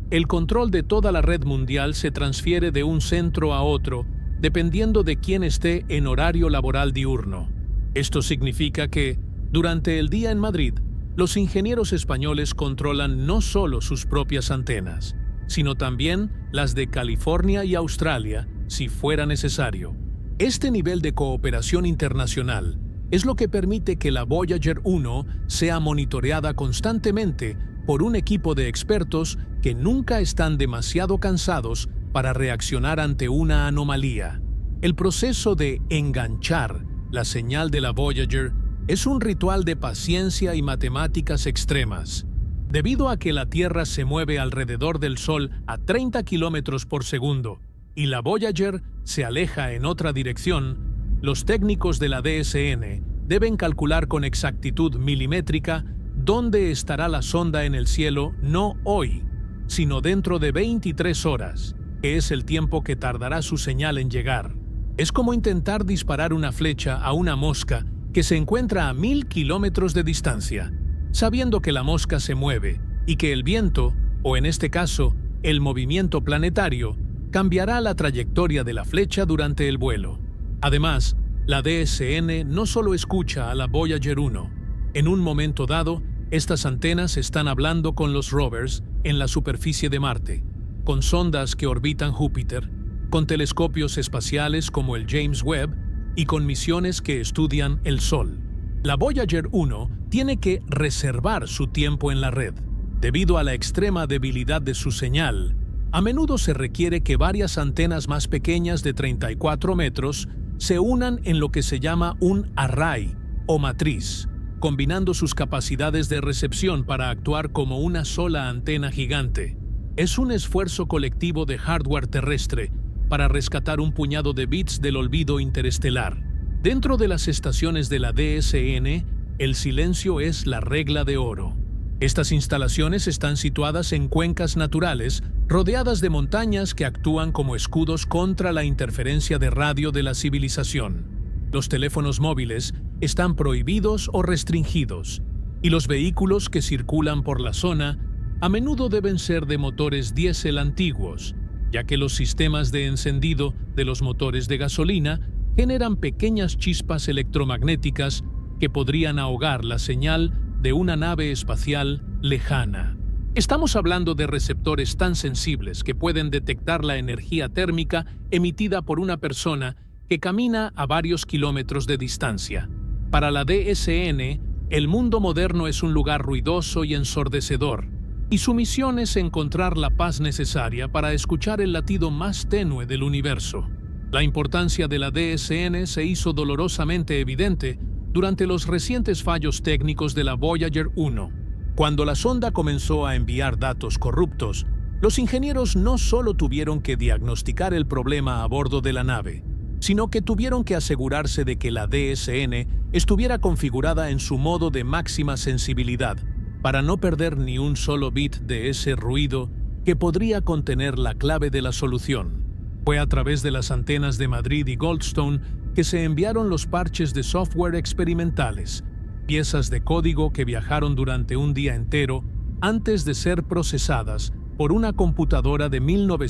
El control de toda la red mundial se transfiere de un centro a otro, dependiendo de quién esté en horario laboral diurno. Esto significa que, durante el día en Madrid, los ingenieros españoles controlan no solo sus propias antenas, sino también las de California y Australia, si fuera necesario. Este nivel de cooperación internacional es lo que permite que la Voyager 1 sea monitoreada constantemente por un equipo de expertos que nunca están demasiado cansados para reaccionar ante una anomalía. El proceso de enganchar la señal de la Voyager es un ritual de paciencia y matemáticas extremas. Debido a que la Tierra se mueve alrededor del Sol a 30 kilómetros por segundo y la Voyager se aleja en otra dirección, los técnicos de la DSN deben calcular con exactitud milimétrica dónde estará la sonda en el cielo no hoy, sino dentro de 23 horas, que es el tiempo que tardará su señal en llegar. Es como intentar disparar una flecha a una mosca que se encuentra a 1000 kilómetros de distancia, sabiendo que la mosca se mueve y que el viento, o en este caso, el movimiento planetario, cambiará la trayectoria de la flecha durante el vuelo. Además, la DSN no solo escucha a la Voyager 1. En un momento dado, estas antenas están hablando con los rovers en la superficie de Marte, con sondas que orbitan Júpiter, con telescopios espaciales como el James Webb y con misiones que estudian el Sol. La Voyager 1 tiene que reservar su tiempo en la red. Debido a la extrema debilidad de su señal, a menudo se requiere que varias antenas más pequeñas de 34 metros se unan en lo que se llama un array o matriz, combinando sus capacidades de recepción para actuar como una sola antena gigante. Es un esfuerzo colectivo de hardware terrestre para rescatar un puñado de bits del olvido interestelar. Dentro de las estaciones de la DSN, el silencio es la regla de oro. Estas instalaciones están situadas en cuencas naturales, rodeadas de montañas que actúan como escudos contra la interferencia de radio de la civilización. Los teléfonos móviles están prohibidos o restringidos, y los vehículos que circulan por la zona a menudo deben ser de motores diésel antiguos, ya que los sistemas de encendido de los motores de gasolina generan pequeñas chispas electromagnéticas que podrían ahogar la señal de una nave espacial lejana. Estamos hablando de receptores tan sensibles que pueden detectar la energía térmica emitida por una persona que camina a varios kilómetros de distancia. Para la DSN, el mundo moderno es un lugar ruidoso y ensordecedor, y su misión es encontrar la paz necesaria para escuchar el latido más tenue del universo. La importancia de la DSN se hizo dolorosamente evidente durante los recientes fallos técnicos de la Voyager 1. Cuando la sonda comenzó a enviar datos corruptos, los ingenieros no solo tuvieron que diagnosticar el problema a bordo de la nave, sino que tuvieron que asegurarse de que la DSN estuviera configurada en su modo de máxima sensibilidad, para no perder ni un solo bit de ese ruido que podría contener la clave de la solución. Fue a través de las antenas de Madrid y Goldstone que se enviaron los parches de software experimentales, piezas de código que viajaron durante un día entero antes de ser procesadas por una computadora de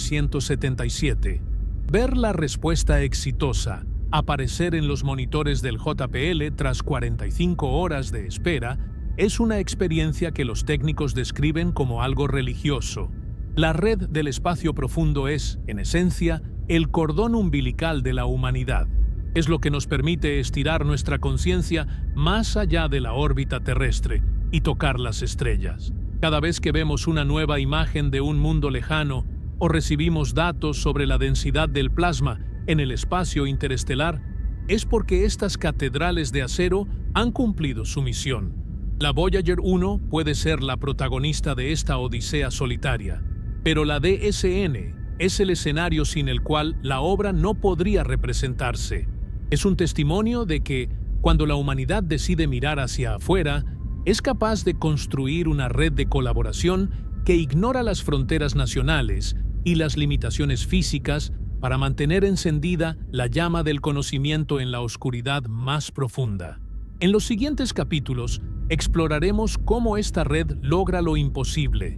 1977. Ver la respuesta exitosa aparecer en los monitores del JPL tras 45 horas de espera es una experiencia que los técnicos describen como algo religioso. La red del espacio profundo es, en esencia, el cordón umbilical de la humanidad. Es lo que nos permite estirar nuestra conciencia más allá de la órbita terrestre y tocar las estrellas. Cada vez que vemos una nueva imagen de un mundo lejano o recibimos datos sobre la densidad del plasma en el espacio interestelar, es porque estas catedrales de acero han cumplido su misión. La Voyager 1 puede ser la protagonista de esta odisea solitaria, pero la DSN es el escenario sin el cual la obra no podría representarse. Es un testimonio de que, cuando la humanidad decide mirar hacia afuera, es capaz de construir una red de colaboración que ignora las fronteras nacionales y las limitaciones físicas para mantener encendida la llama del conocimiento en la oscuridad más profunda. En los siguientes capítulos exploraremos cómo esta red logra lo imposible,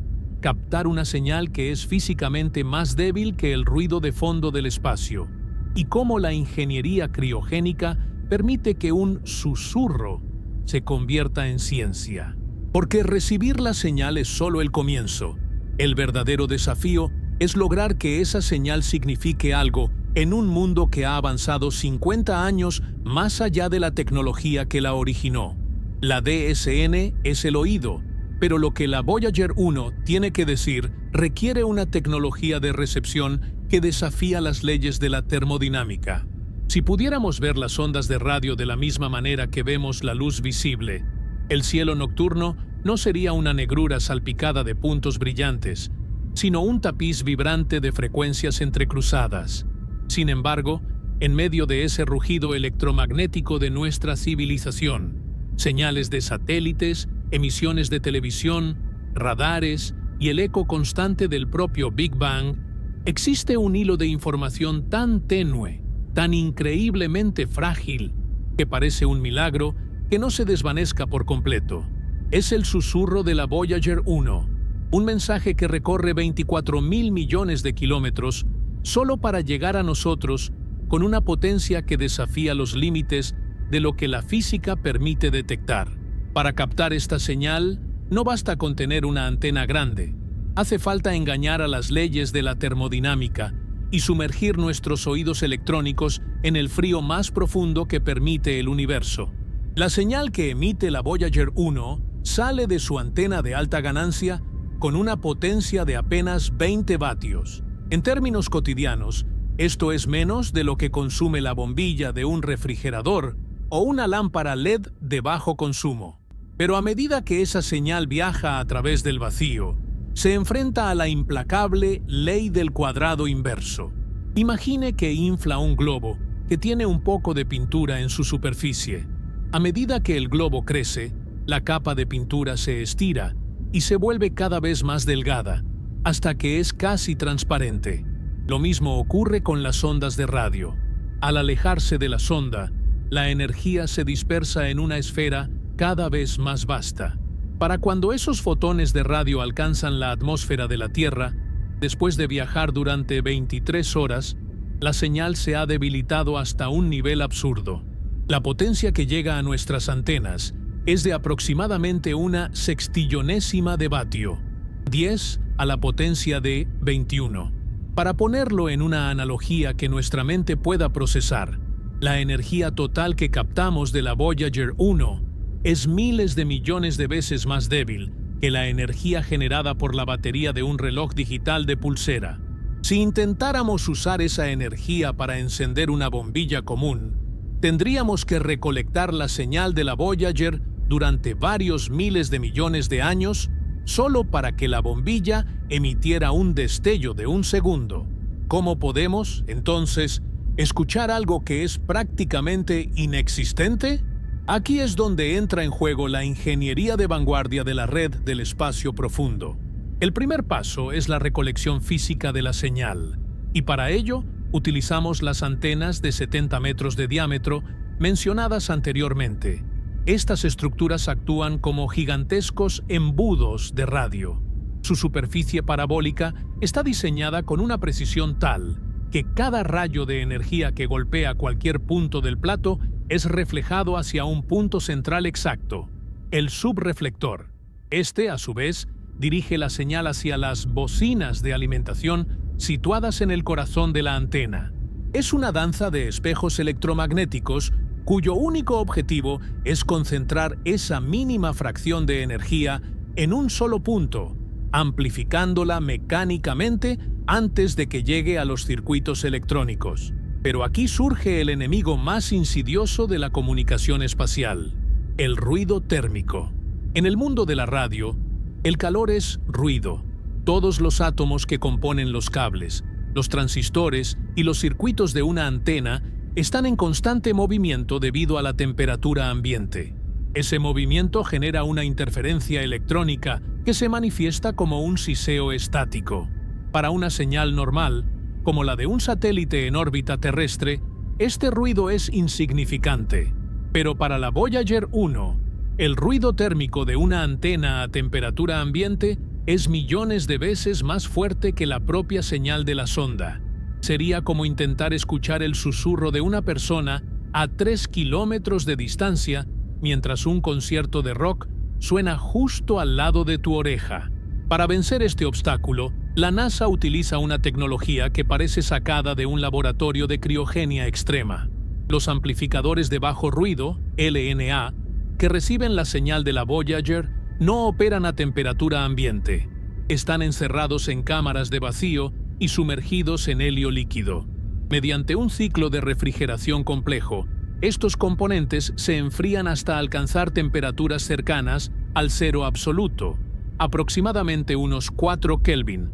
captar una señal que es físicamente más débil que el ruido de fondo del espacio, y cómo la ingeniería criogénica permite que un susurro se convierta en ciencia. Porque recibir la señal es solo el comienzo. El verdadero desafío es lograr que esa señal signifique algo en un mundo que ha avanzado 50 años más allá de la tecnología que la originó. La DSN es el oído, pero lo que la Voyager 1 tiene que decir requiere una tecnología de recepción que desafía las leyes de la termodinámica. Si pudiéramos ver las ondas de radio de la misma manera que vemos la luz visible, el cielo nocturno no sería una negrura salpicada de puntos brillantes, sino un tapiz vibrante de frecuencias entrecruzadas. Sin embargo, en medio de ese rugido electromagnético de nuestra civilización, señales de satélites, emisiones de televisión, radares y el eco constante del propio Big Bang, existe un hilo de información tan tenue, tan increíblemente frágil, que parece un milagro que no se desvanezca por completo. Es el susurro de la Voyager 1, un mensaje que recorre 24.000 millones de kilómetros solo para llegar a nosotros con una potencia que desafía los límites de lo que la física permite detectar. Para captar esta señal, no basta con tener una antena grande. Hace falta engañar a las leyes de la termodinámica y sumergir nuestros oídos electrónicos en el frío más profundo que permite el universo. La señal que emite la Voyager 1 sale de su antena de alta ganancia con una potencia de apenas 20 vatios. En términos cotidianos, esto es menos de lo que consume la bombilla de un refrigerador o una lámpara LED de bajo consumo. Pero a medida que esa señal viaja a través del vacío, se enfrenta a la implacable ley del cuadrado inverso. Imagine que infla un globo que tiene un poco de pintura en su superficie. A medida que el globo crece, la capa de pintura se estira y se vuelve cada vez más delgada, hasta que es casi transparente. Lo mismo ocurre con las ondas de radio. Al alejarse de la sonda, la energía se dispersa en una esfera cada vez más vasta. Para cuando esos fotones de radio alcanzan la atmósfera de la Tierra, después de viajar durante 23 horas, la señal se ha debilitado hasta un nivel absurdo. La potencia que llega a nuestras antenas es de aproximadamente una sextillonésima de vatio, 10 a la potencia de 21. Para ponerlo en una analogía que nuestra mente pueda procesar, la energía total que captamos de la Voyager 1 es miles de millones de veces más débil que la energía generada por la batería de un reloj digital de pulsera. Si intentáramos usar esa energía para encender una bombilla común, tendríamos que recolectar la señal de la Voyager durante varios miles de millones de años solo para que la bombilla emitiera un destello de un segundo. ¿Cómo podemos, entonces, escuchar algo que es prácticamente inexistente? Aquí es donde entra en juego la ingeniería de vanguardia de la red del espacio profundo. El primer paso es la recolección física de la señal, y para ello utilizamos las antenas de 70 metros de diámetro mencionadas anteriormente. Estas estructuras actúan como gigantescos embudos de radio. Su superficie parabólica está diseñada con una precisión tal que cada rayo de energía que golpea cualquier punto del plato es reflejado hacia un punto central exacto, el subreflector. Este, a su vez, dirige la señal hacia las bocinas de alimentación situadas en el corazón de la antena. Es una danza de espejos electromagnéticos cuyo único objetivo es concentrar esa mínima fracción de energía en un solo punto, amplificándola mecánicamente antes de que llegue a los circuitos electrónicos. Pero aquí surge el enemigo más insidioso de la comunicación espacial: el ruido térmico. En el mundo de la radio, el calor es ruido. Todos los átomos que componen los cables, los transistores y los circuitos de una antena están en constante movimiento debido a la temperatura ambiente. Ese movimiento genera una interferencia electrónica que se manifiesta como un siseo estático. Para una señal normal, como la de un satélite en órbita terrestre, este ruido es insignificante. Pero para la Voyager 1, el ruido térmico de una antena a temperatura ambiente es millones de veces más fuerte que la propia señal de la sonda. Sería como intentar escuchar el susurro de una persona a 3 kilómetros de distancia, mientras un concierto de rock suena justo al lado de tu oreja. Para vencer este obstáculo, la NASA utiliza una tecnología que parece sacada de un laboratorio de criogenia extrema. Los amplificadores de bajo ruido, LNA, que reciben la señal de la Voyager, no operan a temperatura ambiente. Están encerrados en cámaras de vacío y sumergidos en helio líquido. Mediante un ciclo de refrigeración complejo, estos componentes se enfrían hasta alcanzar temperaturas cercanas al cero absoluto, aproximadamente unos 4 Kelvin,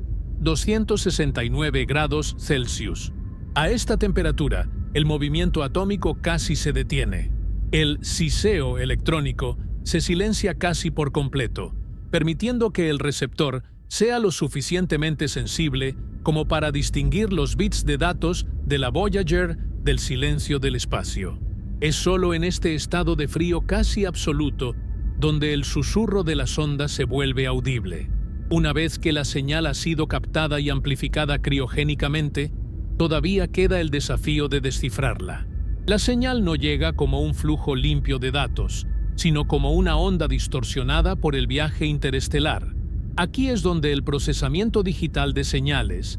269 grados Celsius. A esta temperatura, el movimiento atómico casi se detiene. El ciseo electrónico se silencia casi por completo, permitiendo que el receptor sea lo suficientemente sensible como para distinguir los bits de datos de la Voyager del silencio del espacio. Es solo en este estado de frío casi absoluto donde el susurro de la sonda se vuelve audible. Una vez que la señal ha sido captada y amplificada criogénicamente, todavía queda el desafío de descifrarla. La señal no llega como un flujo limpio de datos, sino como una onda distorsionada por el viaje interestelar. Aquí es donde el procesamiento digital de señales,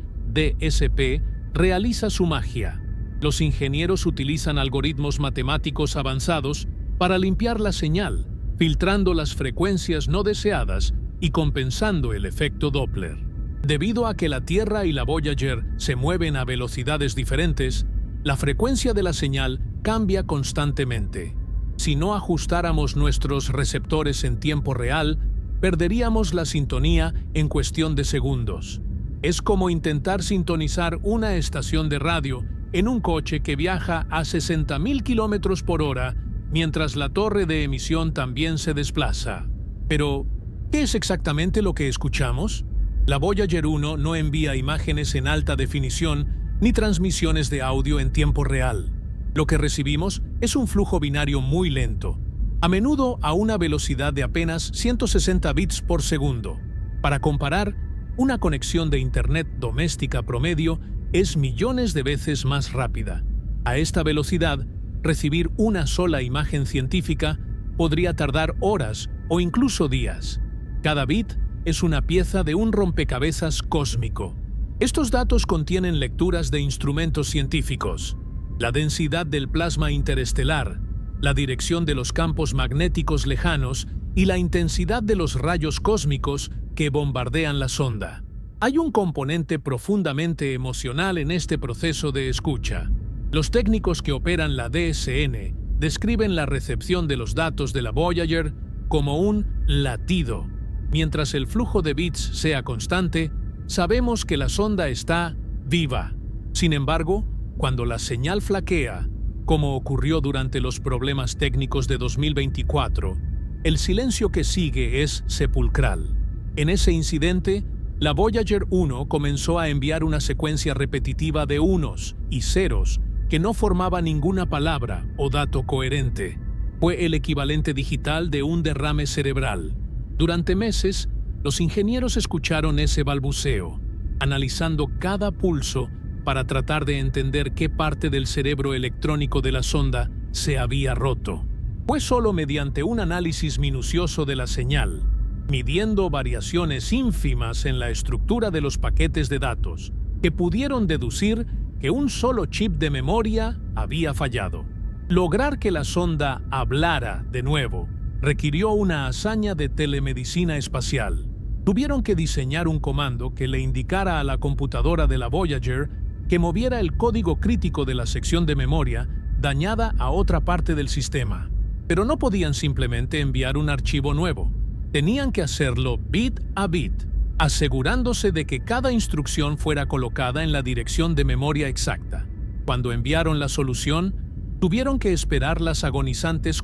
DSP, realiza su magia. Los ingenieros utilizan algoritmos matemáticos avanzados para limpiar la señal, filtrando las frecuencias no deseadas y compensando el efecto Doppler. Debido a que la Tierra y la Voyager se mueven a velocidades diferentes, la frecuencia de la señal cambia constantemente. Si no ajustáramos nuestros receptores en tiempo real, perderíamos la sintonía en cuestión de segundos. Es como intentar sintonizar una estación de radio en un coche que viaja a 60.000 kilómetros por hora, mientras la torre de emisión también se desplaza. Pero, ¿qué es exactamente lo que escuchamos? La Voyager 1 no envía imágenes en alta definición ni transmisiones de audio en tiempo real. Lo que recibimos es un flujo binario muy lento, a menudo a una velocidad de apenas 160 bits por segundo. Para comparar, una conexión de Internet doméstica promedio es millones de veces más rápida. A esta velocidad, recibir una sola imagen científica podría tardar horas o incluso días. Cada bit es una pieza de un rompecabezas cósmico. Estos datos contienen lecturas de instrumentos científicos, la densidad del plasma interestelar, la dirección de los campos magnéticos lejanos y la intensidad de los rayos cósmicos que bombardean la sonda. Hay un componente profundamente emocional en este proceso de escucha. Los técnicos que operan la DSN describen la recepción de los datos de la Voyager como un latido. Mientras el flujo de bits sea constante, sabemos que la sonda está viva. Sin embargo, cuando la señal flaquea, como ocurrió durante los problemas técnicos de 2024, el silencio que sigue es sepulcral. En ese incidente, la Voyager 1 comenzó a enviar una secuencia repetitiva de unos y ceros que no formaba ninguna palabra o dato coherente. Fue el equivalente digital de un derrame cerebral. Durante meses, los ingenieros escucharon ese balbuceo, analizando cada pulso para tratar de entender qué parte del cerebro electrónico de la sonda se había roto. Fue solo mediante un análisis minucioso de la señal, midiendo variaciones ínfimas en la estructura de los paquetes de datos, que pudieron deducir que un solo chip de memoria había fallado. Lograr que la sonda hablara de nuevo requirió una hazaña de telemedicina espacial. Tuvieron que diseñar un comando que le indicara a la computadora de la Voyager que moviera el código crítico de la sección de memoria dañada a otra parte del sistema. Pero no podían simplemente enviar un archivo nuevo. Tenían que hacerlo bit a bit, asegurándose de que cada instrucción fuera colocada en la dirección de memoria exacta. Cuando enviaron la solución, tuvieron que esperar las agonizantes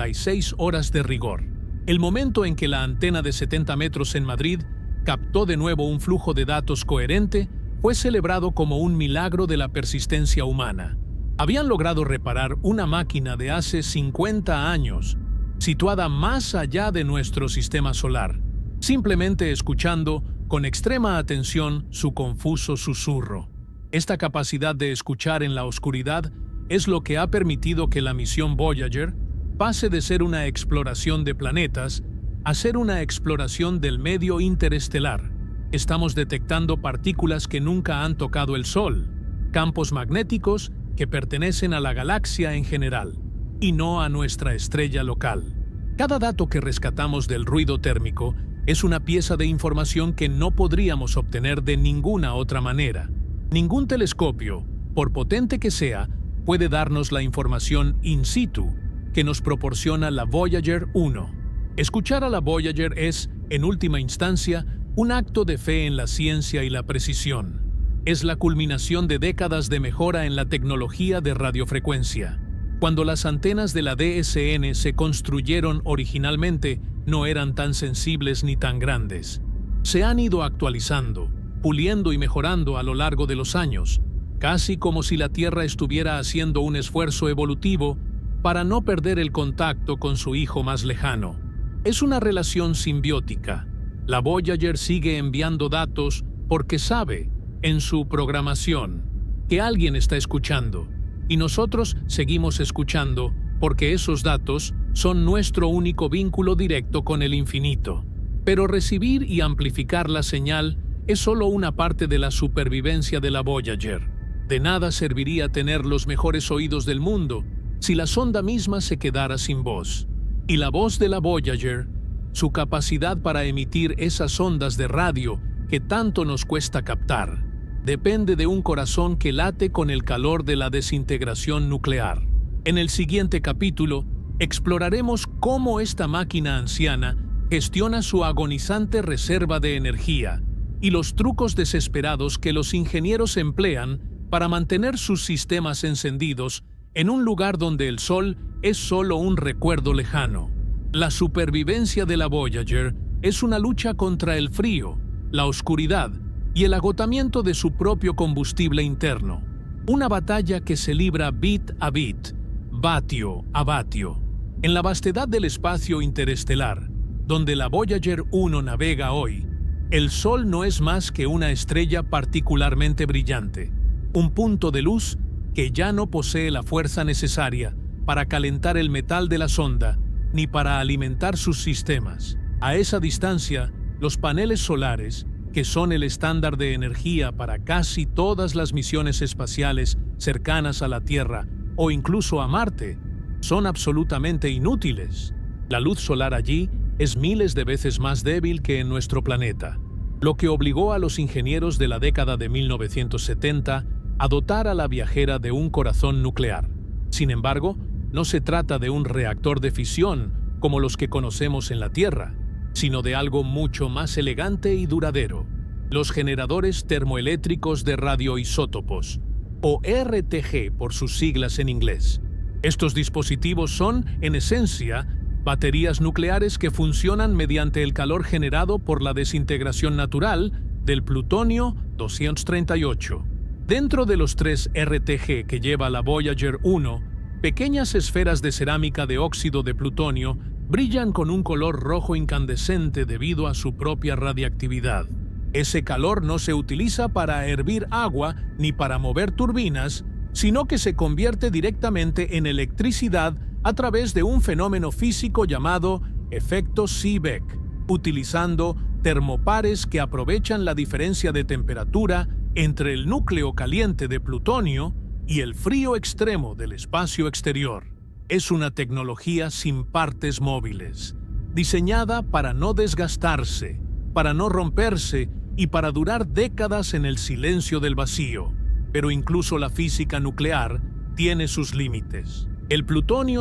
46 horas de rigor. El momento en que la antena de 70 metros en Madrid captó de nuevo un flujo de datos coherente fue celebrado como un milagro de la persistencia humana. Habían logrado reparar una máquina de hace 50 años, situada más allá de nuestro sistema solar. simplemente escuchando con extrema atención su confuso susurro. Esta capacidad de escuchar en la oscuridad es lo que ha permitido que la misión Voyager pase de ser una exploración de planetas a ser una exploración del medio interestelar. Estamos detectando partículas que nunca han tocado el Sol, campos magnéticos que pertenecen a la galaxia en general, y no a nuestra estrella local. Cada dato que rescatamos del ruido térmico es una pieza de información que no podríamos obtener de ninguna otra manera. Ningún telescopio, por potente que sea, puede darnos la información in situ que nos proporciona la Voyager 1. Escuchar a la Voyager es, en última instancia, un acto de fe en la ciencia y la precisión. Es la culminación de décadas de mejora en la tecnología de radiofrecuencia. Cuando las antenas de la DSN se construyeron originalmente, no eran tan sensibles ni tan grandes. Se han ido actualizando, puliendo y mejorando a lo largo de los años, casi como si la Tierra estuviera haciendo un esfuerzo evolutivo para no perder el contacto con su hijo más lejano. Es una relación simbiótica. La Voyager sigue enviando datos porque sabe, en su programación, que alguien está escuchando, y nosotros seguimos escuchando porque esos datos son nuestro único vínculo directo con el infinito. Pero recibir y amplificar la señal es solo una parte de la supervivencia de la Voyager. De nada serviría tener los mejores oídos del mundo si la sonda misma se quedara sin voz. Y la voz de la Voyager, su capacidad para emitir esas ondas de radio que tanto nos cuesta captar, depende de un corazón que late con el calor de la desintegración nuclear. En el siguiente capítulo, exploraremos cómo esta máquina anciana gestiona su agonizante reserva de energía y los trucos desesperados que los ingenieros emplean para mantener sus sistemas encendidos en un lugar donde el Sol es solo un recuerdo lejano. La supervivencia de la Voyager es una lucha contra el frío, la oscuridad y el agotamiento de su propio combustible interno. Una batalla que se libra bit a bit, vatio a vatio. En la vastedad del espacio interestelar, donde la Voyager 1 navega hoy, el Sol no es más que una estrella particularmente brillante, un punto de luz que ya no posee la fuerza necesaria para calentar el metal de la sonda ni para alimentar sus sistemas. A esa distancia, los paneles solares, que son el estándar de energía para casi todas las misiones espaciales cercanas a la Tierra o incluso a Marte, son absolutamente inútiles. La luz solar allí es miles de veces más débil que en nuestro planeta, lo que obligó a los ingenieros de la década de 1970 a dotar a la viajera de un corazón nuclear. Sin embargo, no se trata de un reactor de fisión como los que conocemos en la Tierra, sino de algo mucho más elegante y duradero: los generadores termoeléctricos de radioisótopos, o RTG por sus siglas en inglés. Estos dispositivos son, en esencia, baterías nucleares que funcionan mediante el calor generado por la desintegración natural del plutonio 238. Dentro de los 3 RTG que lleva la Voyager 1, pequeñas esferas de cerámica de óxido de plutonio brillan con un color rojo incandescente debido a su propia radiactividad. Ese calor no se utiliza para hervir agua ni para mover turbinas, sino que se convierte directamente en electricidad a través de un fenómeno físico llamado efecto Seebeck, utilizando termopares que aprovechan la diferencia de temperatura entre el núcleo caliente de plutonio y el frío extremo del espacio exterior. Es una tecnología sin partes móviles, diseñada para no desgastarse, para no romperse y para durar décadas en el silencio del vacío. Pero incluso la física nuclear tiene sus límites. El plutonio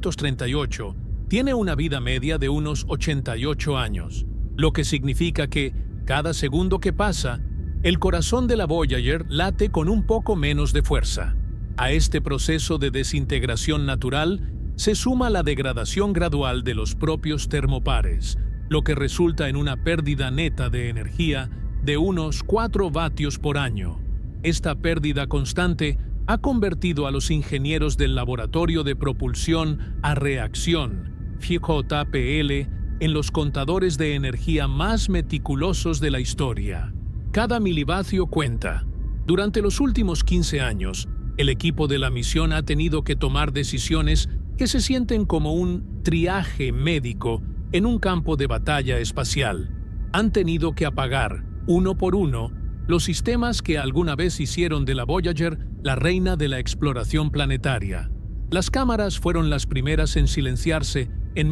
238 tiene una vida media de unos 88 años, lo que significa que, cada segundo que pasa, el corazón de la Voyager late con un poco menos de fuerza. A este proceso de desintegración natural se suma la degradación gradual de los propios termopares, lo que resulta en una pérdida neta de energía de unos 4 vatios por año. Esta pérdida constante ha convertido a los ingenieros del Laboratorio de Propulsión a Reacción, JPL, en los contadores de energía más meticulosos de la historia. Cada milivatio cuenta. Durante los últimos 15 años, el equipo de la misión ha tenido que tomar decisiones que se sienten como un triaje médico en un campo de batalla espacial. Han tenido que apagar, uno por uno, los sistemas que alguna vez hicieron de la Voyager la reina de la exploración planetaria. Las cámaras fueron las primeras en silenciarse en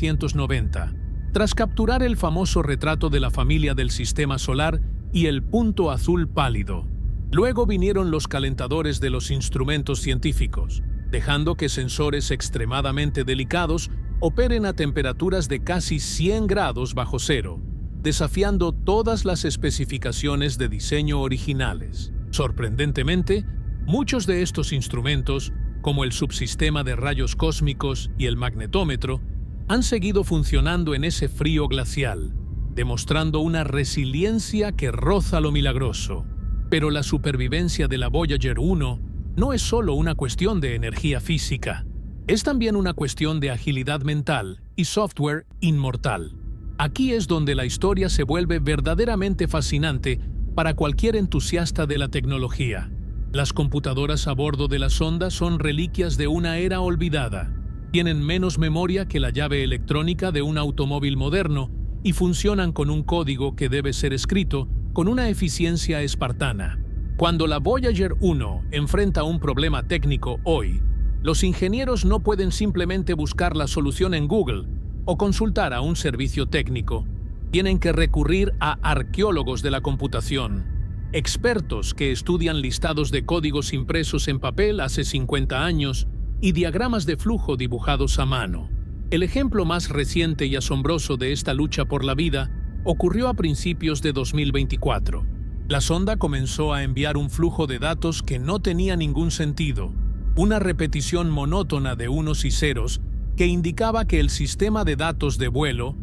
1990, tras capturar el famoso retrato de la familia del Sistema Solar y el punto azul pálido. Luego vinieron los calentadores de los instrumentos científicos, dejando que sensores extremadamente delicados operen a temperaturas de casi 100 grados bajo cero, desafiando todas las especificaciones de diseño originales. Sorprendentemente, muchos de estos instrumentos, como el subsistema de rayos cósmicos y el magnetómetro, han seguido funcionando en ese frío glacial, demostrando una resiliencia que roza lo milagroso. Pero la supervivencia de la Voyager 1 no es solo una cuestión de energía física, es también una cuestión de agilidad mental y software inmortal. Aquí es donde la historia se vuelve verdaderamente fascinante para cualquier entusiasta de la tecnología. Las computadoras a bordo de la sonda son reliquias de una era olvidada. Tienen menos memoria que la llave electrónica de un automóvil moderno y funcionan con un código que debe ser escrito con una eficiencia espartana. Cuando la Voyager 1 enfrenta un problema técnico hoy, los ingenieros no pueden simplemente buscar la solución en Google o consultar a un servicio técnico. Tienen que recurrir a arqueólogos de la computación, expertos que estudian listados de códigos impresos en papel hace 50 años y diagramas de flujo dibujados a mano. El ejemplo más reciente y asombroso de esta lucha por la vida ocurrió a principios de 2024. La sonda comenzó a enviar un flujo de datos que no tenía ningún sentido, una repetición monótona de unos y ceros que indicaba que el sistema de datos de vuelo,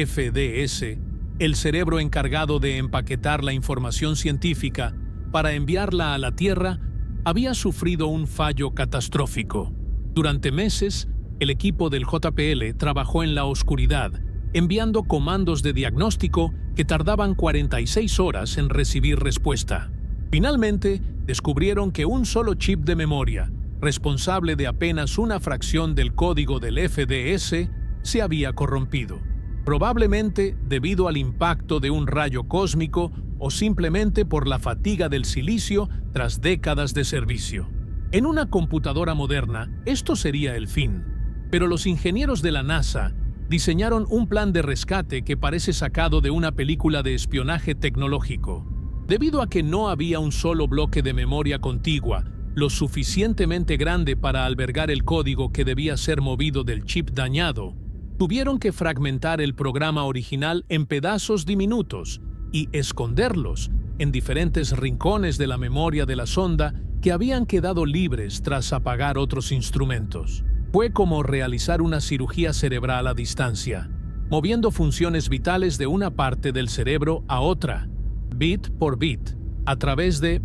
FDS, el cerebro encargado de empaquetar la información científica para enviarla a la Tierra, había sufrido un fallo catastrófico. Durante meses, el equipo del JPL trabajó en la oscuridad, enviando comandos de diagnóstico que tardaban 46 horas en recibir respuesta. Finalmente, descubrieron que un solo chip de memoria, responsable de apenas una fracción del código del FDS, se había corrompido. Probablemente debido al impacto de un rayo cósmico o simplemente por la fatiga del silicio tras décadas de servicio. En una computadora moderna, esto sería el fin, pero los ingenieros de la NASA diseñaron un plan de rescate que parece sacado de una película de espionaje tecnológico. Debido a que no había un solo bloque de memoria contigua, lo suficientemente grande para albergar el código que debía ser movido del chip dañado, tuvieron que fragmentar el programa original en pedazos diminutos y esconderlos en diferentes rincones de la memoria de la sonda que habían quedado libres tras apagar otros instrumentos. Fue como realizar una cirugía cerebral a distancia, moviendo funciones vitales de una parte del cerebro a otra, bit por bit, a través de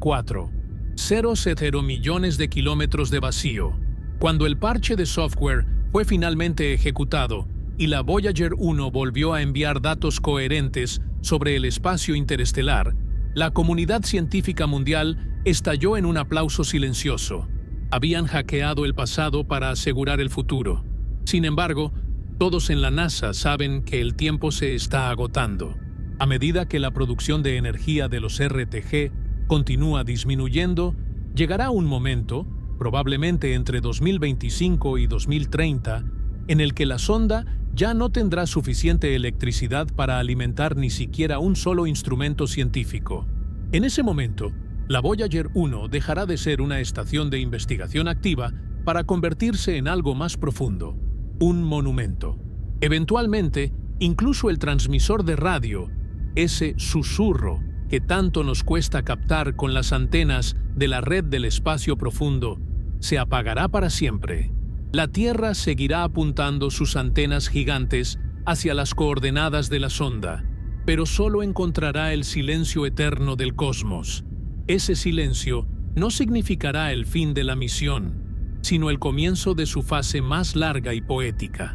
24,00 millones de kilómetros de vacío. Cuando el parche de software fue finalmente ejecutado y la Voyager 1 volvió a enviar datos coherentes sobre el espacio interestelar, la comunidad científica mundial estalló en un aplauso silencioso. Habían hackeado el pasado para asegurar el futuro. Sin embargo, todos en la NASA saben que el tiempo se está agotando. A medida que la producción de energía de los RTG continúa disminuyendo, llegará un momento, probablemente entre 2025 y 2030, en el que la sonda ya no tendrá suficiente electricidad para alimentar ni siquiera un solo instrumento científico. En ese momento, la Voyager 1 dejará de ser una estación de investigación activa para convertirse en algo más profundo, un monumento. Eventualmente, incluso el transmisor de radio, ese susurro que tanto nos cuesta captar con las antenas de la red del espacio profundo, se apagará para siempre. La Tierra seguirá apuntando sus antenas gigantes hacia las coordenadas de la sonda, pero solo encontrará el silencio eterno del cosmos. Ese silencio no significará el fin de la misión, sino el comienzo de su fase más larga y poética.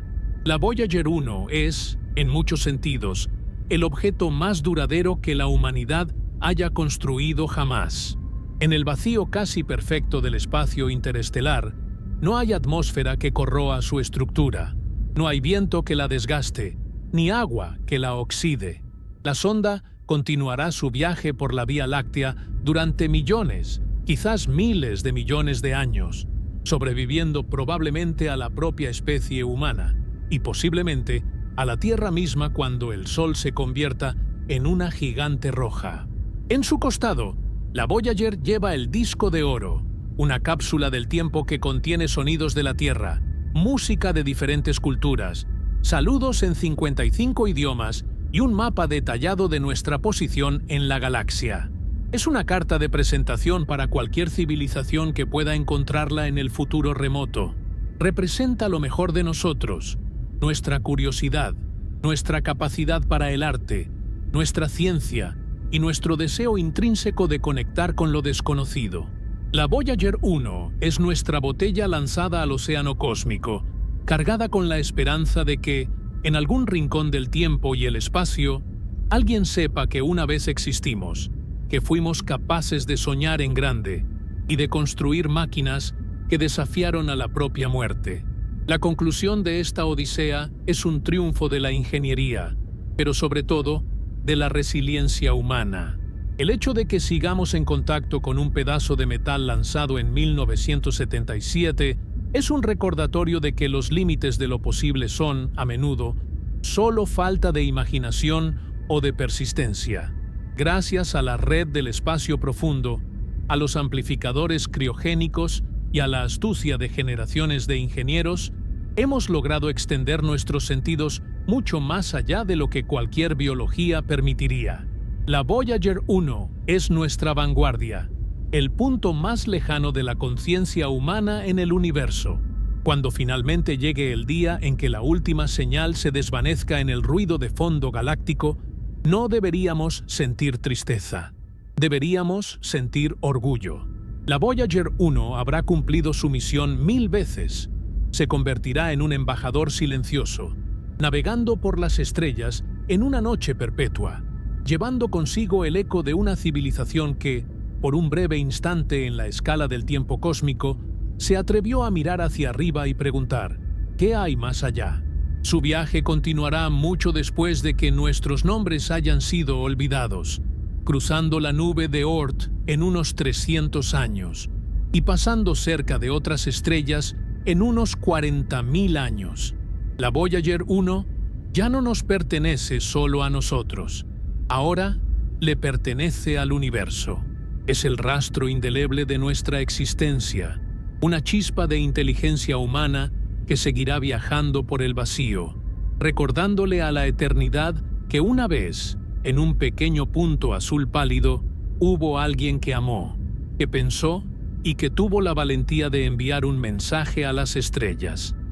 La Voyager 1 es, en muchos sentidos, el objeto más duradero que la humanidad haya construido jamás. En el vacío casi perfecto del espacio interestelar, no hay atmósfera que corroa su estructura, no hay viento que la desgaste, ni agua que la oxide. La sonda continuará su viaje por la Vía Láctea durante millones, quizás miles de millones de años, sobreviviendo probablemente a la propia especie humana y posiblemente a la Tierra misma cuando el Sol se convierta en una gigante roja. En su costado, la Voyager lleva el disco de oro, una cápsula del tiempo que contiene sonidos de la Tierra, música de diferentes culturas, saludos en 55 idiomas y un mapa detallado de nuestra posición en la galaxia. Es una carta de presentación para cualquier civilización que pueda encontrarla en el futuro remoto. Representa lo mejor de nosotros, nuestra curiosidad, nuestra capacidad para el arte, nuestra ciencia y nuestro deseo intrínseco de conectar con lo desconocido. La Voyager 1 es nuestra botella lanzada al océano cósmico, cargada con la esperanza de que, en algún rincón del tiempo y el espacio, alguien sepa que una vez existimos, que fuimos capaces de soñar en grande y de construir máquinas que desafiaron a la propia muerte. La conclusión de esta odisea es un triunfo de la ingeniería, pero sobre todo, de la resiliencia humana. El hecho de que sigamos en contacto con un pedazo de metal lanzado en 1977 es un recordatorio de que los límites de lo posible son, a menudo, solo falta de imaginación o de persistencia. Gracias a la red del espacio profundo, a los amplificadores criogénicos y a la astucia de generaciones de ingenieros, hemos logrado extender nuestros sentidos mucho más allá de lo que cualquier biología permitiría. La Voyager 1 es nuestra vanguardia, el punto más lejano de la conciencia humana en el universo. Cuando finalmente llegue el día en que la última señal se desvanezca en el ruido de fondo galáctico, no deberíamos sentir tristeza. Deberíamos sentir orgullo. La Voyager 1 habrá cumplido su misión 1000 veces. Se convertirá en un embajador silencioso, navegando por las estrellas en una noche perpetua, llevando consigo el eco de una civilización que, por un breve instante en la escala del tiempo cósmico, se atrevió a mirar hacia arriba y preguntar, ¿qué hay más allá? Su viaje continuará mucho después de que nuestros nombres hayan sido olvidados, cruzando la nube de Oort en unos 300 años y pasando cerca de otras estrellas en unos 40.000 años. La Voyager 1 ya no nos pertenece solo a nosotros. Ahora le pertenece al universo. Es el rastro indeleble de nuestra existencia, una chispa de inteligencia humana que seguirá viajando por el vacío, recordándole a la eternidad que una vez, en un pequeño punto azul pálido, hubo alguien que amó, que pensó y que tuvo la valentía de enviar un mensaje a las estrellas.